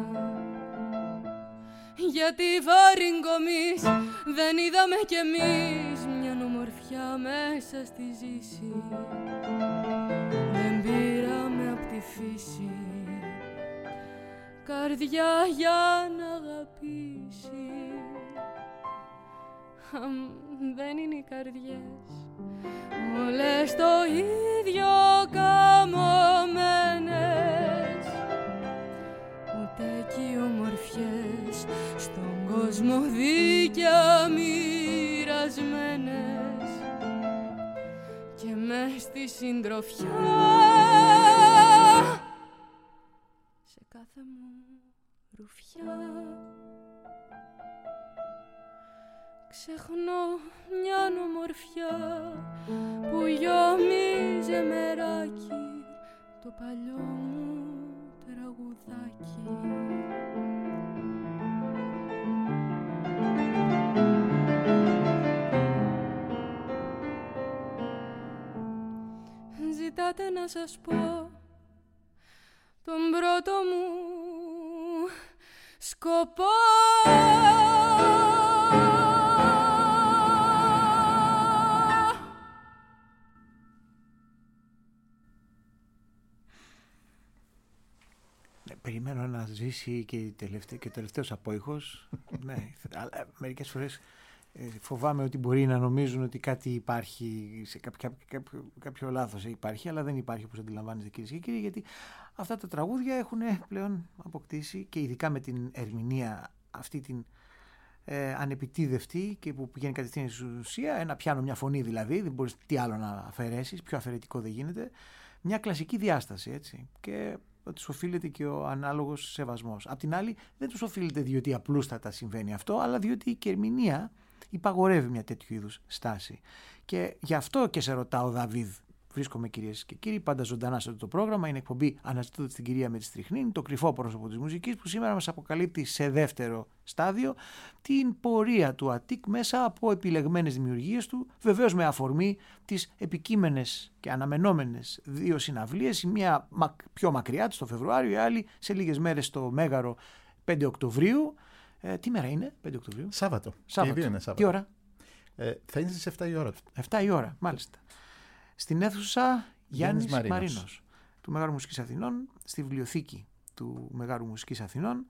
D: γιατί βαρύγκομείς δεν είδαμε κι εμείς μια ομορφιά μέσα στη ζήση. Δεν πήραμε απ' τη φύση καρδιά για να αγαπήσει. Δεν είναι οι καρδιές όλες το ίδιο καμωμένες, ούτε κι οι ομορφιές στον κόσμο δίκαια μοιρασμένες. Και μες στη συντροφιά σε κάθε μου ρουφιά ξεχνώ μια ομορφιά που γιόμιζε μεράκι το παλιό μου τραγουδάκι. Ζητάτε να σας πω τον πρώτο μου σκοπό.
A: Περιμένω να ζήσει και ο τελευταίος απόϊχος. Ναι, αλλά μερικές φορές φοβάμαι ότι μπορεί να νομίζουν ότι κάτι υπάρχει, σε κάποιο λάθος υπάρχει, αλλά δεν υπάρχει, όπως αντιλαμβάνεστε κυρίες και κύριοι, γιατί αυτά τα τραγούδια έχουν πλέον αποκτήσει, και ειδικά με την ερμηνεία αυτή την ανεπιτίδευτη και που πηγαίνει κατευθείαν στην ουσία, ένα πιάνο, μια φωνή δηλαδή, δεν μπορείς τι άλλο να αφαιρέσεις, πιο αφαιρετικό δεν γίνεται, μια κλασική διάσταση, έτσι, και τους οφείλεται και ο ανάλογος σεβασμός. Απ' την άλλη, δεν τους οφείλεται διότι απλούστατα συμβαίνει αυτό, αλλά διότι η ερμηνεία υπαγορεύει μια τέτοιου είδους στάση. Και γι' αυτό και σε ρωτάω, Δαβίδ, βρίσκομαι κυρίες και κύριοι πάντα ζωντανά σε αυτό το πρόγραμμα. Είναι εκπομπή Αναζητώντας την κυρία με τη Στριχνήν, το κρυφό πρόσωπο της μουσικής, που σήμερα μας αποκαλύπτει σε δεύτερο στάδιο την πορεία του Αττικ μέσα από επιλεγμένες δημιουργίες του, βεβαίως με αφορμή τις επικείμενες και αναμενόμενες δύο συναυλίες, η μία πιο μακριά της το Φεβρουάριο, η άλλη σε λίγες μέρες στο Μέγαρο 5 Οκτωβρίου. Τι μέρα είναι, 5 Οκτωβρίου?
B: Σάββατο.
A: Τι ώρα?
B: Θα είναι στις 7 η ώρα.
A: 7 η ώρα, μάλιστα. Στην αίθουσα Γιάννης Μαρίνος του Μεγάρου Μουσικής Αθηνών, στη βιβλιοθήκη του Μεγάρου Μουσικής Αθηνών,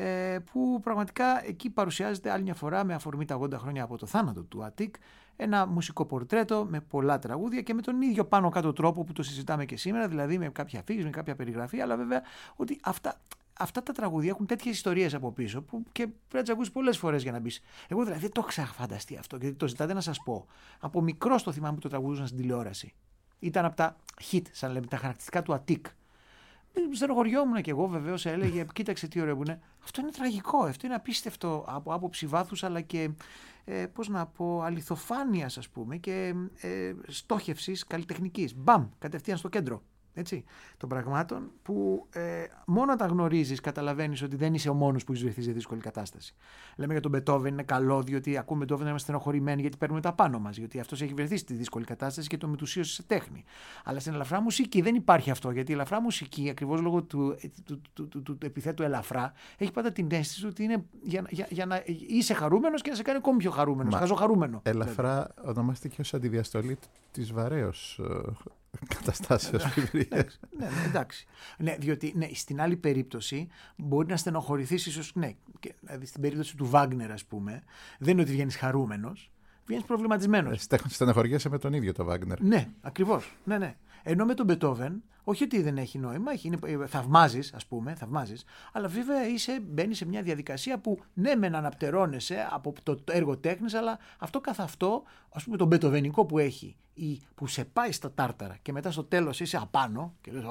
A: που πραγματικά εκεί παρουσιάζεται άλλη μια φορά, με αφορμή τα 80 χρόνια από το θάνατο του Αττικ, ένα μουσικό πορτρέτο με πολλά τραγούδια και με τον ίδιο πάνω κάτω τρόπο που το συζητάμε και σήμερα, δηλαδή με κάποια αφήγηση, με κάποια περιγραφή, αλλά βέβαια ότι αυτά τα τραγούδια έχουν τέτοιες ιστορίες από πίσω που και πρέπει να τις ακούσεις πολλές φορές για να μπεις. Εγώ δηλαδή δεν το έχω φανταστεί αυτό, γιατί το ζητάτε να σας πω. Από μικρός το θυμάμαι που το τραγουδούσαν στην τηλεόραση. Ήταν από τα hit, σαν λέμε, τα χαρακτηριστικά του Αττικ. Στενοχωριόμουν και εγώ, βεβαίως, έλεγε, κοίταξε τι ωραίο που είναι. Αυτό είναι τραγικό, αυτό είναι απίστευτο από άποψη βάθους, αλλά και πώς να πω, αληθοφάνειας, ας πούμε, και στόχευσης καλλιτεχνικής. Μπαμ, κατευθείαν στο κέντρο. Έτσι, των πραγμάτων που μόνο τα γνωρίζεις, καταλαβαίνεις ότι δεν είσαι ο μόνος που έχεις βρεθεί σε δύσκολη κατάσταση. Λέμε για τον Μπετόβεν, είναι καλό, διότι ακούμε Μπετόβεν να είμαστε στενοχωρημένοι γιατί παίρνουμε τα πάνω μας, γιατί αυτός έχει βρεθεί στη δύσκολη κατάσταση και το μετουσίωσε σε τέχνη. Αλλά στην ελαφρά μουσική δεν υπάρχει αυτό, γιατί η ελαφρά μουσική, ακριβώς λόγω του επιθέτου ελαφρά, έχει πάντα την αίσθηση ότι είναι για να είσαι χαρούμενος και να σε κάνει ακόμη πιο χαρούμενος, χαζοχαρούμενο.
B: Ελαφρά ονομάστηκε ως αντιδιαστολή της βαρέως καταστάσεως φιλίας.
A: Ναι, εντάξει. Ναι, διότι στην άλλη περίπτωση μπορεί να στενοχωρηθείς ίσως, δηλαδή στην περίπτωση του Βάγνερ, ας πούμε, δεν είναι ότι βγαίνεις χαρούμενος, βγαίνεις προβληματισμένος.
B: Στενοχωριέσαι με τον ίδιο το Βάγνερ.
A: Ναι, ακριβώς. Ναι. Ενώ με τον Μπετόβεν, όχι ότι δεν έχει νόημα, θαυμάζεις, ας πούμε, αλλά βέβαια μπαίνεις σε μια διαδικασία που ναι, μεν αναπτερώνεσαι από το έργο τέχνης, αλλά αυτό καθ' αυτό, ας πούμε, το μπετοβενικό που έχει, ή που σε πάει στα τάρταρα και μετά στο τέλος είσαι απάνω και λες,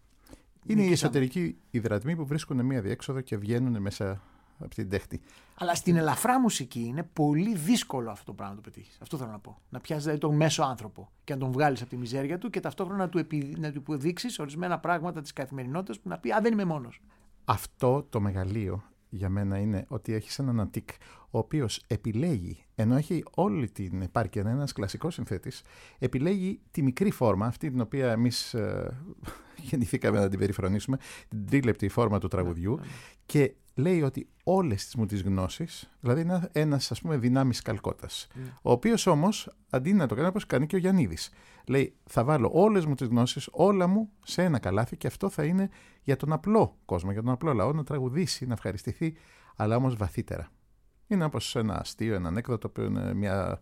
B: είναι οι εσωτερικοί υδρατμοί που βρίσκουν μια διέξοδο και βγαίνουν μέσα από την τέχνη.
A: Αλλά στην ελαφρά μουσική είναι πολύ δύσκολο αυτό το πράγμα να το πετύχεις. Αυτό θέλω να πω. Να πιάσεις δηλαδή τον μέσο άνθρωπο και να τον βγάλεις από τη μιζέρια του και ταυτόχρονα να του υποδείξεις ορισμένα πράγματα της καθημερινότητας που να πει δεν είμαι μόνος.
B: Αυτό το μεγαλείο για μένα είναι ότι έχεις έναν Αττικ ο οποίος επιλέγει, ενώ έχει όλη την επάρκεια, ένας κλασικός συνθέτης, επιλέγει τη μικρή φόρμα, αυτή την οποία εμείς γεννηθήκαμε να την περιφρονήσουμε, την τρίλεπτη φόρμα του τραγουδιού, και λέει ότι όλες τις μου τις γνώσεις, δηλαδή είναι ένας, ας πούμε, δυνάμεις Καλκώτας, ο οποίος όμως, αντί να το κάνει όπως κάνει και ο Γιαννίδης, λέει θα βάλω όλες μου τις γνώσεις, όλα μου σε ένα καλάθι, και αυτό θα είναι για τον απλό κόσμο, για τον απλό λαό, να τραγουδήσει, να ευχαριστηθεί, αλλά όμως βαθύτερα. Είναι όπως ένα αστείο, ένα ανέκδοτο, το οποίο είναι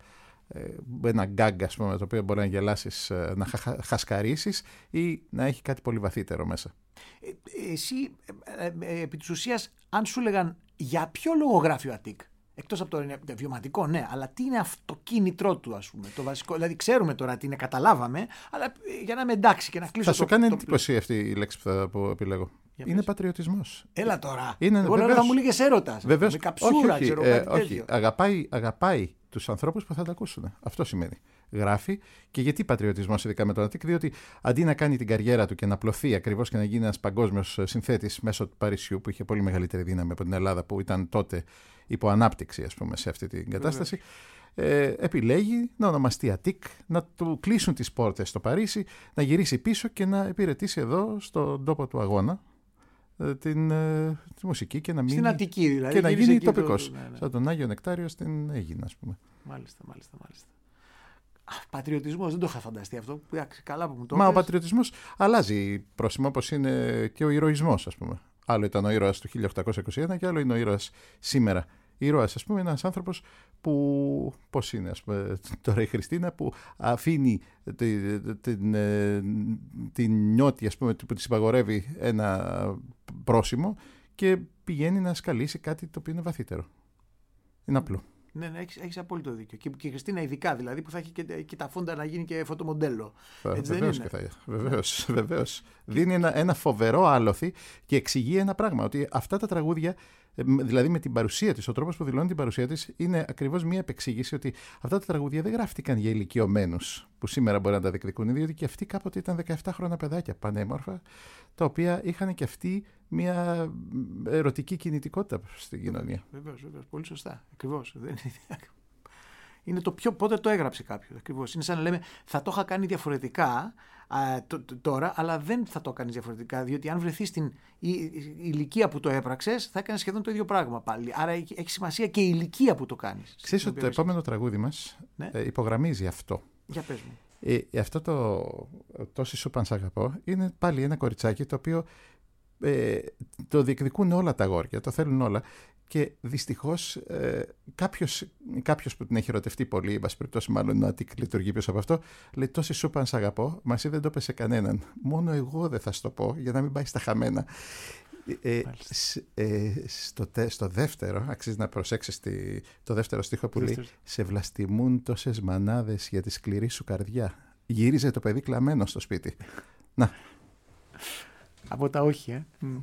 B: ένα γκάγκα, ας πούμε, το οποίο μπορεί να γελάσεις, να χασκαρίσεις ή να έχει κάτι πολύ βαθύτερο μέσα.
A: Εσύ, επί της ουσίας, αν σου λέγαν για ποιο λόγο γράφει ο Αττικ, εκτός από το βιωματικό, ναι, αλλά τι είναι αυτό το κίνητρό του, ας πούμε, το βασικό, δηλαδή ξέρουμε τώρα τι είναι, καταλάβαμε, αλλά για να είμαι εντάξει και να κλείσω.
B: Θα σου κάνει εντύπωση αυτή η λέξη που επιλέγω. Είναι πατριωτισμός.
A: Έλα τώρα.
B: Εγώ
A: λέω θα μου λίγες έρωτας.
B: Βεβαίως.
A: Με καψούρα, ξέρω κάτι
B: όχι. Αγαπάει τους ανθρώπους που θα τα ακούσουν. Αυτό σημαίνει. Γράφει. Και γιατί πατριωτισμός, ειδικά με τον Αττικ? Διότι αντί να κάνει την καριέρα του και να απλωθεί ακριβώς και να γίνει ένας παγκόσμιος συνθέτης μέσω του Παρισιού, που είχε πολύ μεγαλύτερη δύναμη από την Ελλάδα, που ήταν τότε υπό ανάπτυξη, ας πούμε, σε αυτή την κατάσταση, επιλέγει να ονομαστεί Αττικ, να του κλείσουν τις πόρτες στο Παρίσι, να γυρίσει πίσω και να υπηρετήσει εδώ στον τόπο του αγώνα, τη μουσική και να μείνει.
A: Στην Αττική δηλαδή.
B: Και να γίνει τοπικός. Σαν τον Άγιο Νεκτάριο στην Αίγινα, ας πούμε.
A: Μάλιστα. Πατριωτισμός, δεν το είχα φανταστεί αυτό. Καλά που μου το
B: Μα ο πατριωτισμός αλλάζει πρόσημο, όπως είναι και ο ηρωισμός, ας πούμε. Άλλο ήταν ο ήρωας του 1821 και άλλο είναι ο ήρωας σήμερα. Ήρωας, ας πούμε, είναι ένας άνθρωπος που, πώς είναι, ας πούμε, τώρα η Χριστίνα, που αφήνει την νιώτη, ας πούμε, που της υπαγορεύει ένα πρόσημο και πηγαίνει να σκαλίσει κάτι το οποίο είναι βαθύτερο. Είναι απλό.
A: Ναι, έχεις απόλυτο δίκιο. Και η Χριστίνα ειδικά, δηλαδή, που θα έχει και τα φόντα να γίνει και φωτομοντέλο.
B: Βεβαίως. Δίνει ένα φοβερό άλοθη και εξηγεί ένα πράγμα, ότι αυτά τα τραγούδια, δηλαδή με την παρουσία της, ο τρόπος που δηλώνει την παρουσία της, είναι ακριβώς μια επεξήγηση ότι αυτά τα τραγούδια δεν γράφτηκαν για ηλικιωμένους που σήμερα μπορεί να τα διεκδικούν, διότι και αυτοί κάποτε ήταν 17 χρόνια παιδάκια πανέμορφα, τα οποία είχαν και αυτοί μια ερωτική κινητικότητα στην κοινωνία.
A: Βεβαίως, πολύ σωστά. Ακριβώς. Είναι το πιο. Πότε το έγραψε κάποιος. Ακριβώς. Είναι σαν να λέμε, θα το είχα κάνει διαφορετικά τώρα, αλλά δεν θα το κάνεις διαφορετικά, διότι αν βρεθείς στην ηλικία που το έπραξες, θα έκανες σχεδόν το ίδιο πράγμα πάλι. Άρα έχει σημασία και η ηλικία που το κάνεις.
B: Ξέρεις ότι το επόμενο τραγούδι μας υπογραμμίζει αυτό.
A: Για πες μου.
B: Αυτό «Τόσοι σου παν σ' αγαπώ» είναι πάλι ένα κοριτσάκι το οποίο το διεκδικούν όλα τα αγόρια, το θέλουν όλα. Και δυστυχώς κάποιος που την έχει ερωτευτεί πολύ, εν πάση περιπτώσει, μάλλον να λειτουργεί πίσω από αυτό, λέει: «Τόσοι σου παν σ' αγαπώ, μα εσύ δεν το είπες σε κανέναν. Μόνο εγώ δεν θα σου το πω, για να μην πάει στα χαμένα». Στο δεύτερο, αξίζει να προσέξεις το δεύτερο στίχο που λέει: «Σε βλαστημούν τόσες μανάδες για τη σκληρή σου καρδιά». Γύριζε το παιδί κλαμμένο στο σπίτι. Να.
A: Από τα όχι,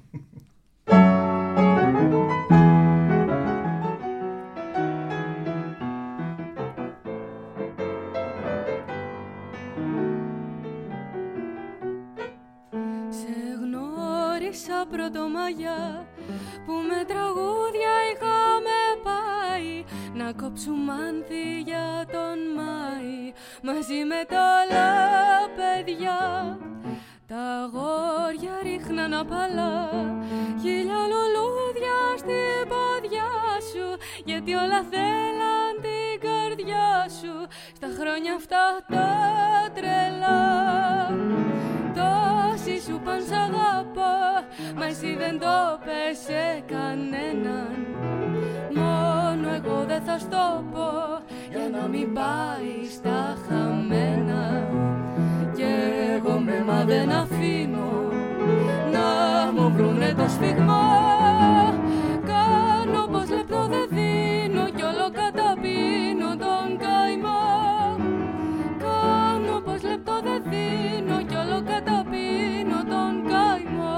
D: Πρωτομαγιά που με τραγούδια είχαμε πάει να κόψουμε άνθη για τον Μάη μαζί με τα άλλα παιδιά. Τα αγόρια ρίχναν απαλά χίλια λουλούδια στην ποδιά σου, γιατί όλα θέλαν την καρδιά σου στα χρόνια αυτά τα τρελά. Τόσοι σου παν σ' αγαπώ, μα εσύ δεν το πες σε κανέναν. Μόνο εγώ δεν θα στο πω, για να μην πάει στα χαμένα. Κι εγώ μα δεν αφήνω να μου βρουνε το σφιγμό. Κάνω πως λεπτό δεν δίνω κι όλο καταπίνω τον καημό. Κάνω πως λεπτό δεν δίνω κι όλο καταπίνω τον καημό.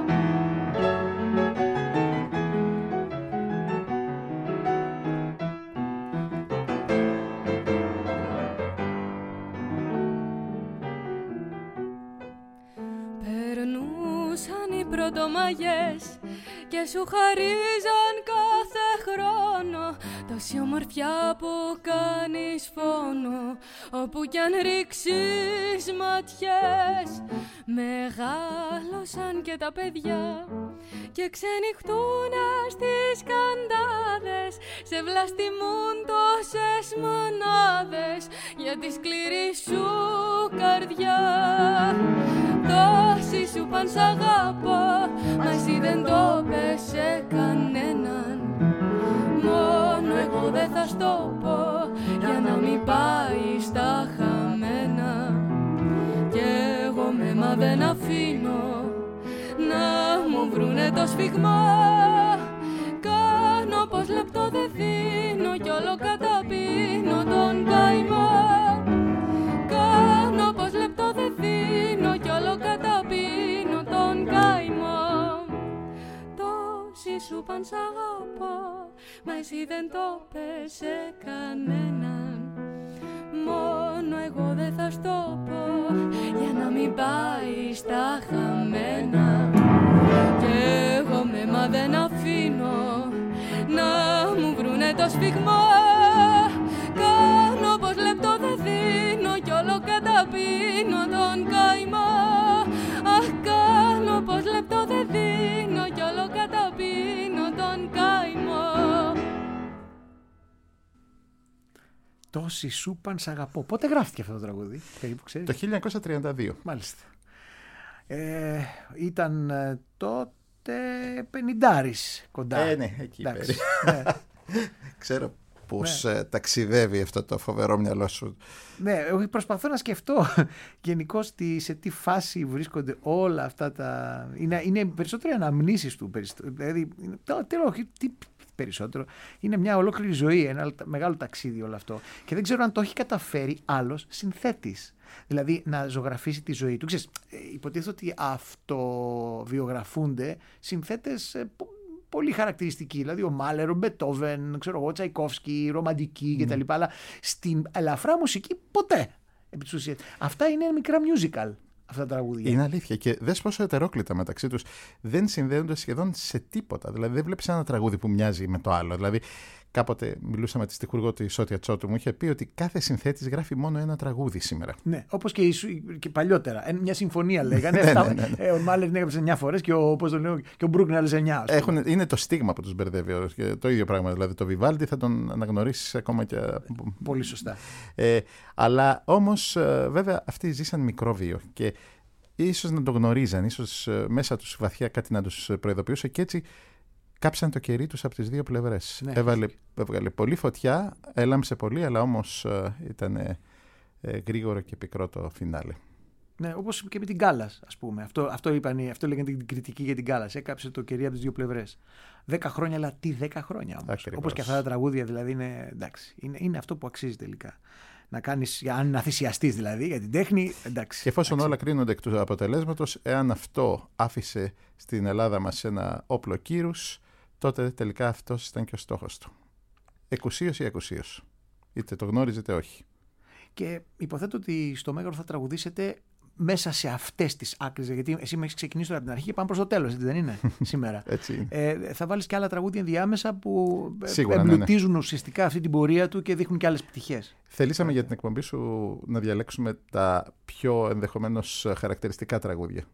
D: Περνούσαν οι πρωτομαγιές και σου χαρίζαν κάθε χρόνο τόση ομορφιά που κάνεις φόνο, όπου κι αν ρίξεις ματιές. Μεγάλωσαν και τα παιδιά και ξενυχτούνε στις καντάδες, σε βλαστημούν τόσες μανάδες για τη σκληρή σου καρδιά. Τόσοι σου παν σ' αγαπώ, μα εσύ δεν το πες σε κανέναν. Μόνο εγώ δεν θα στο πω, για να μην πάει στα χαμένα. Κι εγώ μα δεν αφήνω να μου βρουνε το σφιγμό. Κάνω πως λεπτό δεν δίνω κι όλο καταπίνω τον καημό. Κάνω πως λεπτό δεν δίνω κι όλο καταπίνω τον καημό. Τόσοι σου παν σ' αγαπώ, μα εσύ δεν το πες σε κανέναν. Μόνο εγώ δεν θα στο πω, για να μην πάει στα χαμένα. Κι εγώ μα δεν αφήνω να μου βρουνε το σφιγμό. Κάνω πως λεπτό δεν δίνω κι όλο καταπίνω τον καημό. Αχ, κάνω πως λεπτό δεν δίνω κι
A: Τόση σούπαν σ' αγαπώ. Πότε γράφτηκε αυτό το τραγούδι, περίπου ξέρεις?
B: Το 1932.
A: Μάλιστα. Ήταν τότε 50 κοντά.
B: Ναι, εκεί πέρα. Ναι. Ξέρω πώς ταξιδεύει αυτό το φοβερό μυαλό σου.
A: Ναι, προσπαθώ να σκεφτώ γενικώς σε τι φάση βρίσκονται όλα αυτά τα... Είναι περισσότερο οι αναμνήσεις του. Δηλαδή, τι περισσότερο. Είναι μια ολόκληρη ζωή, ένα μεγάλο ταξίδι όλο αυτό. Και δεν ξέρω αν το έχει καταφέρει άλλος συνθέτης. Δηλαδή να ζωγραφίσει τη ζωή του. Ξέρεις, υποτίθεται ότι αυτοβιογραφούνται συνθέτες πολύ χαρακτηριστικοί. Δηλαδή ο Μάλερ, ο Μπετόβεν, ξέρω εγώ, Τσαϊκόφσκι, ρομαντική κτλ. Αλλά στην ελαφρά μουσική ποτέ. Επί της ουσίας. Αυτά είναι μικρά musical. Αυτά τα τραγούδια.
B: Είναι αλήθεια. Και δες πόσο ετερόκλητα μεταξύ τους δεν συνδέονται σχεδόν σε τίποτα. Δηλαδή δεν βλέπεις ένα τραγούδι που μοιάζει με το άλλο. Δηλαδή κάποτε μιλούσα με τη στιχουργό τη Σότια Τσότου, μου είχε πει ότι κάθε συνθέτης γράφει μόνο ένα τραγούδι σήμερα.
A: Ναι, όπως και παλιότερα. Μια συμφωνία λέγανε. Ο Μάλερ έγραψε 9 φορές και ο Μπρούκνερ άλλες 9.
B: Είναι το στίγμα που τους μπερδεύει. Το ίδιο πράγμα. Δηλαδή το Βιβάλντι θα τον αναγνωρίσεις ακόμα και.
A: Πολύ σωστά.
B: Αλλά όμως βέβαια αυτοί ζήσαν μικρόβιο και ίσως να το γνωρίζαν, ίσως μέσα τους βαθιά κάτι να τους προειδοποιούσε και έτσι. Κάψαν το κερί τους από τις δύο πλευρές. Ναι. Έβγαλε πολύ φωτιά, έλαμψε πολύ, αλλά όμως ήταν γρήγορο και πικρό το φινάλε.
A: Ναι, όπως και με την Κάλλας, ας πούμε. Αυτό λέγανε την κριτική για την Κάλλας. Έκαψε το κερί από τις δύο πλευρές. 10 χρόνια, αλλά τι 10 χρόνια όμως. Όπως και αυτά τα τραγούδια, δηλαδή είναι εντάξει. Είναι αυτό που αξίζει τελικά. Να κάνεις, να θυσιαστείς δηλαδή για την τέχνη, εντάξει.
B: Και εφόσον όλα κρίνονται εκ του αποτελέσματος, εάν αυτό άφησε στην Ελλάδα μας ένα όπλο κύρους, τότε τελικά αυτός ήταν και ο στόχος του. Εκουσίως ή ακουσίως. Είτε το γνώριζε είτε όχι.
A: Και υποθέτω ότι στο Μέγαρο θα τραγουδήσετε μέσα σε αυτές τις άκρες, γιατί εσύ με έχεις ξεκινήσει τώρα από την αρχή και πάμε προς το τέλος, δεν είναι σήμερα.
B: Έτσι είναι.
A: Θα βάλεις και άλλα τραγούδια ενδιάμεσα που
B: σίγουρα,
A: εμπλουτίζουν ουσιαστικά αυτή την πορεία του και δείχνουν και άλλες πτυχές.
B: Θελήσαμε για την εκπομπή σου να διαλέξουμε τα πιο ενδεχομένως χαρακτηριστικά τραγούδια.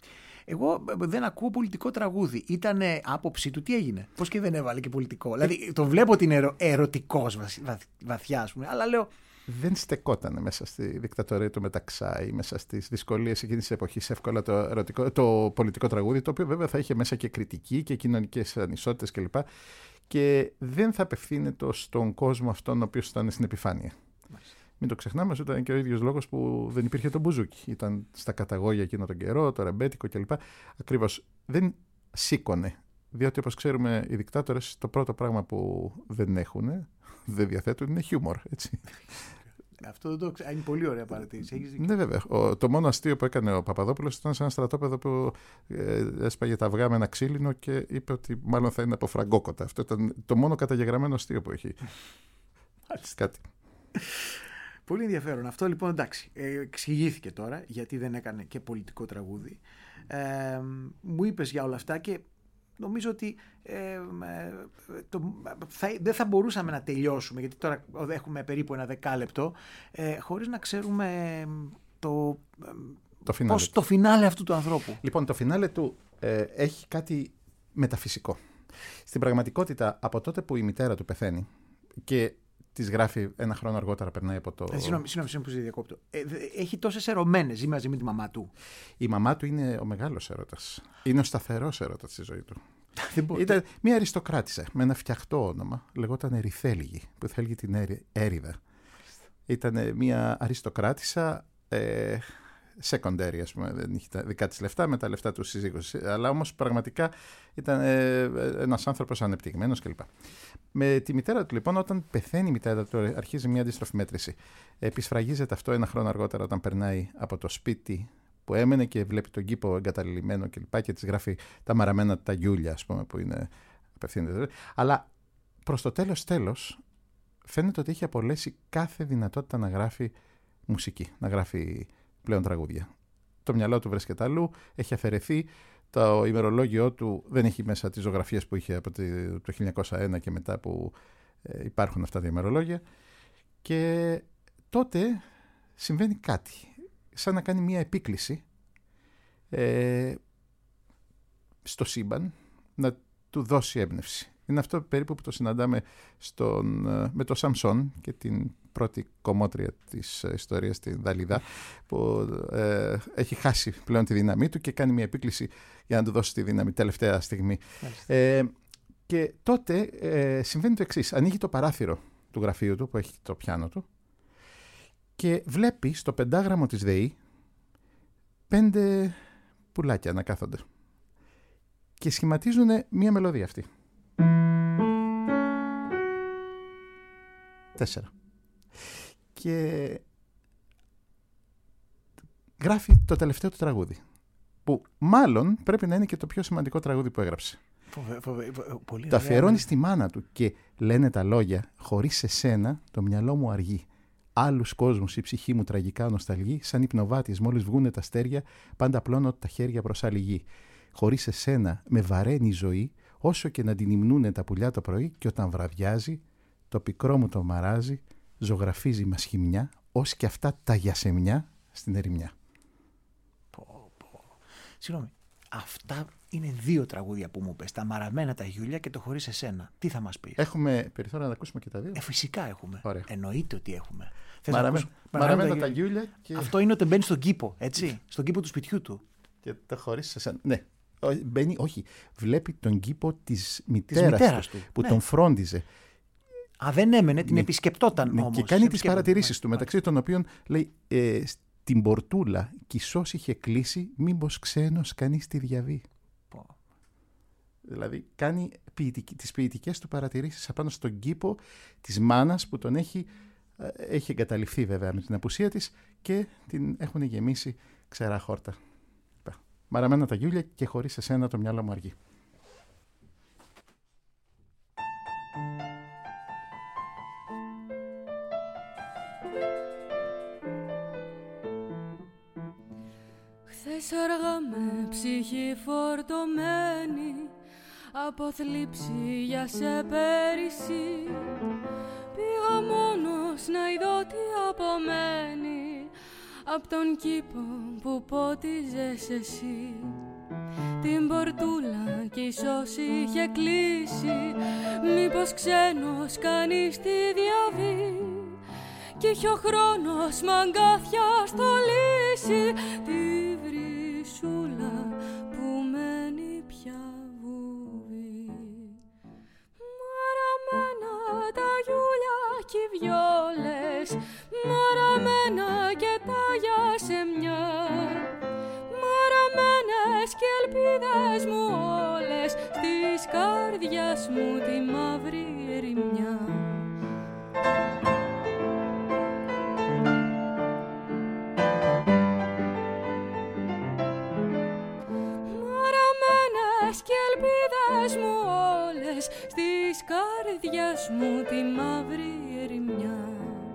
A: Εγώ δεν ακούω πολιτικό τραγούδι. Ήτανε άποψή του, τι έγινε. Πώς και δεν έβαλε και πολιτικό. Δηλαδή το βλέπω ότι είναι ερωτικός βαθιά, ας πούμε, αλλά λέω.
B: Δεν στεκόταν μέσα στη δικτατορία του Μεταξά ή μέσα στις δυσκολίες εκείνης της εποχής εύκολα το πολιτικό τραγούδι, το οποίο βέβαια θα είχε μέσα και κριτική και κοινωνικές ανισότητες κλπ. Και δεν θα απευθύνεται στον κόσμο αυτόν ο οποίος ήταν στην επιφάνεια. Μην το ξεχνάμε, ήταν και ο ίδιος λόγος που δεν υπήρχε το μπουζούκι. Ήταν στα καταγόγια εκείνο τον καιρό, το ρεμπέτικο κλπ. Ακριβώς δεν σήκωνε. Διότι όπως ξέρουμε οι δικτάτορες το πρώτο πράγμα που δεν διαθέτουν είναι χιούμορ. Έτσι.
A: Αυτό δεν το ξέρω. Είναι πολύ ωραία παρατήρηση.
B: Ναι, βέβαια. Το μόνο αστείο που έκανε ο Παπαδόπουλος ήταν σε ένα στρατόπεδο που έσπαγε τα αυγά με ένα ξύλινο και είπε ότι μάλλον θα είναι από φραγκόκοτα. Αυτό ήταν το μόνο καταγεγραμμένο αστείο που έχει. Κάτι.
A: Πολύ ενδιαφέρον. Αυτό λοιπόν εντάξει. Εξηγήθηκε τώρα γιατί δεν έκανε και πολιτικό τραγούδι. Μου είπες για όλα αυτά και νομίζω ότι δεν θα μπορούσαμε να τελειώσουμε, γιατί τώρα έχουμε περίπου ένα 10 λεπτό, χωρίς να ξέρουμε το φινάλε αυτού του ανθρώπου.
B: Λοιπόν, το φινάλε του έχει κάτι μεταφυσικό. Στην πραγματικότητα, από τότε που η μητέρα του πεθαίνει και της γράφει ένα χρόνο αργότερα, περνάει από το.
A: Συγγνώμη που σε διακόπτω. Έχει τόσες ερωμένες, ζει μαζί με τη μαμά του.
B: Η μαμά του είναι ο μεγάλος έρωτας. Είναι ο σταθερός έρωτας στη ζωή του. Ήταν μια αριστοκράτησα με ένα φτιαχτό όνομα. Λεγόταν Ερυθέλγη, που θέλει την έριδα. Ήταν μια αριστοκράτησα secondary, ας πούμε. Δεν είχε τα δικά της λεφτά με τα λεφτά του σύζυγου. Αλλά όμως πραγματικά ήταν ένας άνθρωπος ανεπτυγμένος κλπ. Με τη μητέρα του, λοιπόν, όταν πεθαίνει η μητέρα του, αρχίζει μια αντίστροφη μέτρηση. Επισφραγίζεται αυτό ένα χρόνο αργότερα, όταν περνάει από το σπίτι που έμενε και βλέπει τον κήπο εγκαταλειμμένο κλπ. Και της γράφει τα μαραμένα τα γιούλια, ας πούμε, που είναι απευθύνεται. Αλλά προς το τέλος, φαίνεται ότι έχει απολέσει κάθε δυνατότητα να γράφει μουσική, να γράφει πλέον τραγούδια. Το μυαλό του βρίσκεται αλλού, έχει αφαιρεθεί. Το ημερολόγιο του δεν έχει μέσα τις ζωγραφίες που είχε από το 1901 και μετά που υπάρχουν αυτά τα ημερολόγια. Και τότε συμβαίνει κάτι, σαν να κάνει μια επίκληση στο σύμπαν να του δώσει έμπνευση. Είναι αυτό περίπου που το συναντάμε με το Σαμσόν και την πρώτη κομμότρια της ιστορίας, την Δαλίδα, που έχει χάσει πλέον τη δύναμή του και κάνει μια επίκληση για να του δώσει τη δύναμη τελευταία στιγμή. Και τότε συμβαίνει το εξής. Ανοίγει το παράθυρο του γραφείου του που έχει το πιάνο του και βλέπει στο πεντάγραμμο της ΔΕΗ 5 πουλάκια να κάθονται και σχηματίζουν μία μελωδία αυτή. 4. Και γράφει το τελευταίο του τραγούδι, που μάλλον πρέπει να είναι και το πιο σημαντικό τραγούδι που έγραψε. Το αφιερώνει στη μάνα του και λένε τα λόγια: «Χωρίς εσένα το μυαλό μου αργεί. Άλλους κόσμους η ψυχή μου τραγικά νοσταλγεί. Σαν υπνοβάτης μόλις βγούνε τα αστέρια, πάντα πλώνω τα χέρια προς άλλη γη. Χωρίς εσένα με βαραίνει η ζωή, όσο και να την υμνούνε τα πουλιά το πρωί, και όταν βραδιάζει, το πικρό μου το μαράζει, ζωγραφίζει μα χυμιά, ως και αυτά τα γιασεμιά στην ερημιά».
A: Συγγνώμη, αυτά είναι 2 τραγούδια που μου πες. Τα Μαραμένα τα Γιούλια και το Χωρίς εσένα. Τι θα μας πεις?
B: Έχουμε περιθώριο να ακούσουμε και τα 2.
A: Φυσικά έχουμε.
B: Ωραία.
A: Εννοείται ότι έχουμε.
B: Μαραμένα τα Γιούλια. Και...
A: Αυτό είναι όταν μπαίνει στον κήπο, έτσι. Στον κήπο του σπιτιού του.
B: Και το Χωρίς εσένα. Ναι. Μπαίνει, όχι. Βλέπει τον κήπο της μητέρας του που τον φρόντιζε.
A: Δεν έμενε, την επισκεπτόταν όμως.
B: Και κάνει τις παρατηρήσεις του, μεταξύ των οποίων λέει «Την πορτούλα κι ισός είχε κλείσει, μήπως ξένος κανείς τη διαβεί». Δηλαδή κάνει τις ποιητικές του παρατηρήσεις απάνω στον κήπο της μάνας που τον έχει εγκαταλειφθεί βέβαια με την απουσία της και την έχουν γεμίσει ξερά χόρτα. Μαραμένα τα Γιούλια και Χωρίς εσένα το μυαλό μου αργεί.
D: Χθες αργά με ψυχή φορτωμένη από θλίψη για σε πέρυσι, πήγα μόνος να ειδώ τι απομένει απ' τον κήπο που πότιζες εσύ. Την πορτούλα κι ίσως είχε κλείσει, μήπως ξένος κανείς τη διαβεί, κι είχε ο χρόνος μ' αγκάθια στολίσει τη βρυσούλα που μένει πια βουβή. Μαραμένα τα γιούλια κι οι βιόλες, μαραμένα και τα γιασεμιά, μαραμένες κι ελπίδες μου όλες, στις καρδιάς μου τη μαύρη ερημιά. Και ελπίδες μου όλες, στις καρδιάς μου τη μαύρη ερημιά.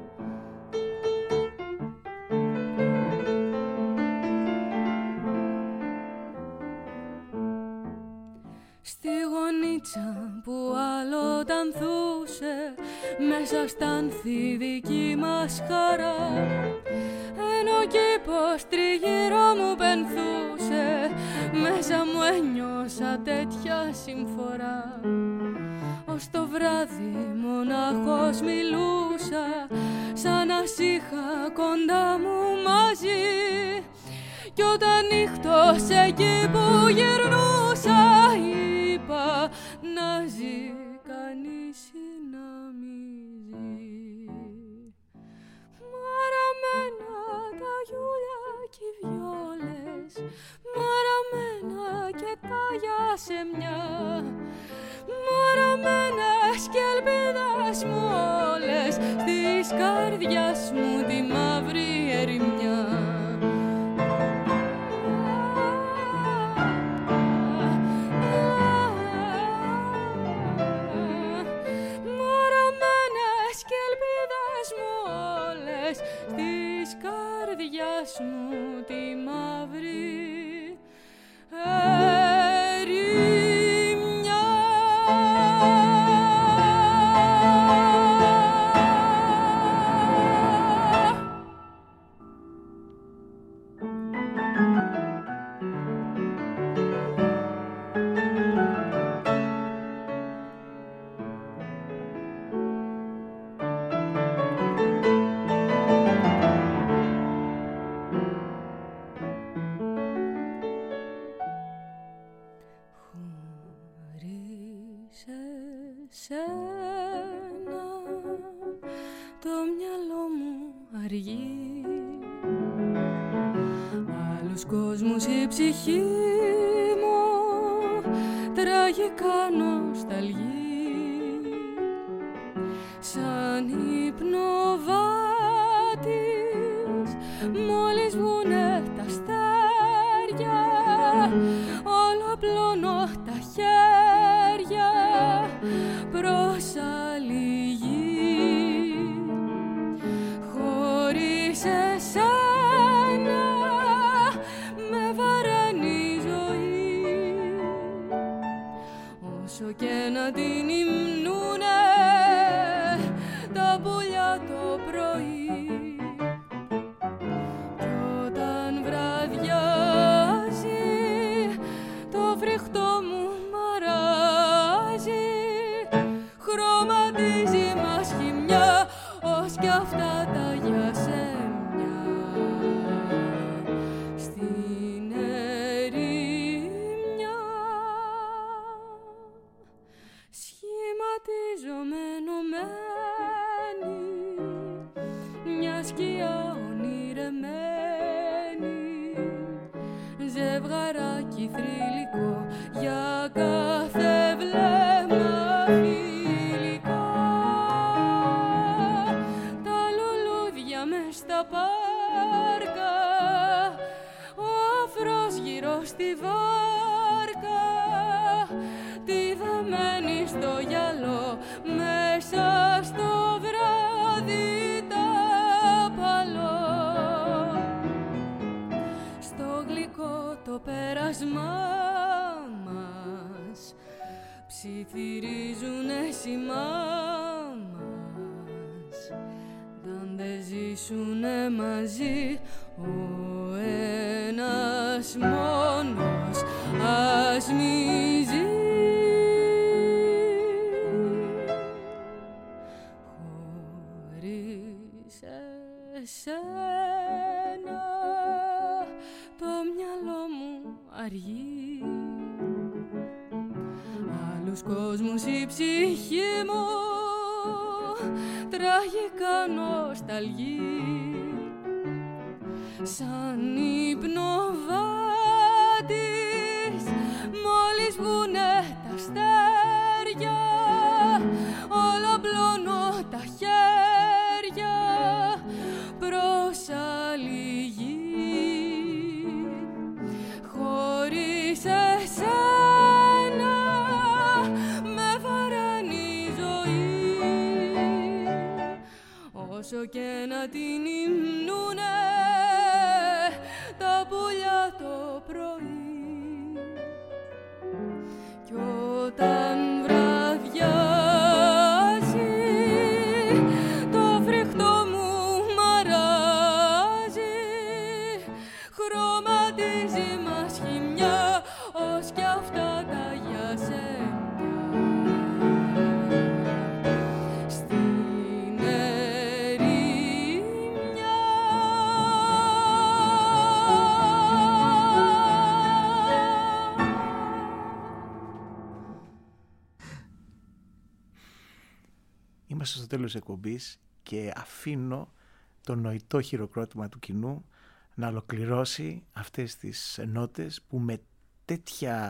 D: Στη γωνίτσα που άλλο τανθούσε, μέσα στα άνθη δική μας χαρά, ενώ κήπος τριγύρω μου πενθούσε, μέσα μου ένιωσα τέτοια συμφορά. Ως το βράδυ μονάχος μιλούσα, σαν να σ' είχα κοντά μου μαζί, κι όταν νύχτωσε εκεί που γυρνούσα, είπα να ζει κανείς ή να μη ζει. Μαραμένα τα γιούλια κι οι βιόλες, μαραμένα και τα γιασεμιά, μαραμένες κι ελπίδες μου όλες, στις καρδιάς μου τη μαύρη ερημιά. Μαραμένες κι ελπίδες μου όλες, στις καρδιάς μου τη μαύρη ερημιά. Άλλους κόσμους η ψυχή μου τραγικά νοσταλγεί, σαν υπνοβάτης μόλις βγουνε τα αστέρια, όλο απλώνω τα χέρια προς άλλη γη. Χωρίς εσένα με βαραίνει η ζωή, όσο και να την υμνούνε τα πουλιά το πρωί. Κι όταν βραδιάζει το φρικτό μου μαράζει, χρωματίζει μας χυμιά ως κι αυτά τα γιασέμια στην ερημιά. Σχηματίζομαι ενωμένη, μια σκιά ονειρεμένη, ζευγαράκι θρυλικό για κάθε βλέμμα φιλικό. Τα λουλούδια μες στα πάρκα, ο αφρός γύρω στη βάρκα, τη δεμένη στο γυαλό μέσα στο βράδυ ταπαλό. Στο γλυκό το πέρασμά μας ψιθυρίζουνε σημά μας, ταν δεν ζήσουνε μαζί ο ένας μόνος ας μη ζει. Χωρίς εσένα το μυαλό μου αργεί, άλλους κόσμους η ψυχή μου τραγικά νοσταλγεί, σαν υπνοβάτης μόλις βγουνε τα αστέρια, όλο απλώνω τα χέρια προς άλλη γη. Χωρίς εσένα με βαραίνει η ζωή, όσο και να την υμνούνε τα πουλιά το πρωί. Κι όταν βραδιάζει το φρικτό μου μαράζει, χρωματίζει μας χυμιά ως κι αυτά τα γιασέμια στην ερημιά.
A: Είμαστε στο τέλος της εκπομπής και αφήνω το νοητό χειροκρότημα του κοινού να ολοκληρώσει αυτές τις νότες που με τέτοιο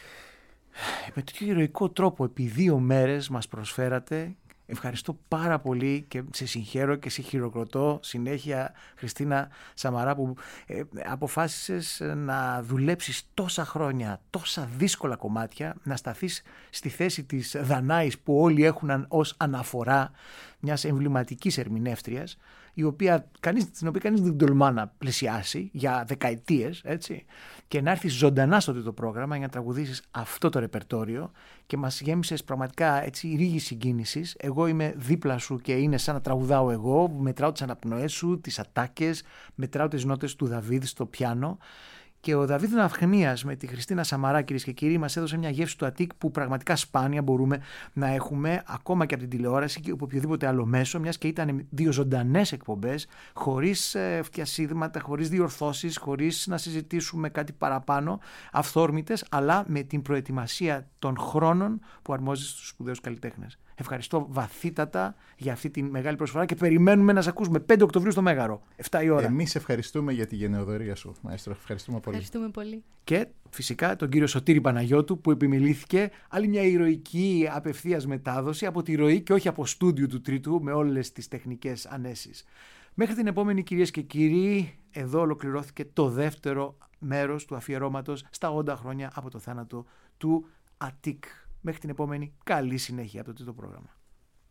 A: ηρωικό τρόπο επί 2 μέρες μας προσφέρατε. Ευχαριστώ πάρα πολύ και σε συγχαίρω και σε χειροκροτώ συνέχεια, Χριστίνα Σαμαρά, που αποφάσισες να δουλέψεις τόσα χρόνια, τόσα δύσκολα κομμάτια, να σταθείς στη θέση της Δανάης που όλοι έχουν ως αναφορά μιας εμβληματικής ερμηνεύτριας, την οποία κανείς δεν τολμά να πλησιάσει για δεκαετίες, έτσι, και να έρθεις ζωντανά στο τρίτο πρόγραμμα για να τραγουδήσεις αυτό το ρεπερτόριο και μας γέμισες πραγματικά έτσι ρίγη συγκίνησης. Εγώ είμαι δίπλα σου και είναι σαν να τραγουδάω εγώ, μετράω τις αναπνοές σου, τις ατάκες, μετράω τις νότες του Δαβίδ στο πιάνο. Και ο Δαβίδ Ναυχμίας με τη Χριστίνα Σαμαρά, κυρίες και κύριοι, μας έδωσε μια γεύση του Αττικ που πραγματικά σπάνια μπορούμε να έχουμε ακόμα και από την τηλεόραση και από οποιοδήποτε άλλο μέσο, μιας και ήταν 2 ζωντανές εκπομπές, χωρίς φτιασίδματα, χωρίς διορθώσεις, χωρίς να συζητήσουμε κάτι παραπάνω, αυθόρμητες, αλλά με την προετοιμασία των χρόνων που αρμόζει στους σπουδαίους καλλιτέχνες. Ευχαριστώ βαθύτατα για αυτή τη μεγάλη προσφορά και περιμένουμε να σε ακούσουμε 5 Οκτωβρίου στο Μέγαρο, 7 η ώρα.
B: Εμείς ευχαριστούμε για τη γενεοδορία σου, Μαέστρο. Ευχαριστούμε πολύ.
C: Ευχαριστούμε πολύ.
A: Και φυσικά τον κύριο Σωτήρη Παναγιώτου που επιμελήθηκε άλλη μια ηρωική απευθείας μετάδοση από τη ροή και όχι από στούντιο του Τρίτου με όλες τις τεχνικές ανέσεις. Μέχρι την επόμενη, κυρίες και κύριοι, εδώ ολοκληρώθηκε το δεύτερο μέρος του αφιερώματος στα 80 χρόνια από το θάνατο του Αττικ. Μέχρι την επόμενη, καλή συνέχεια από το Τρίτο πρόγραμμα.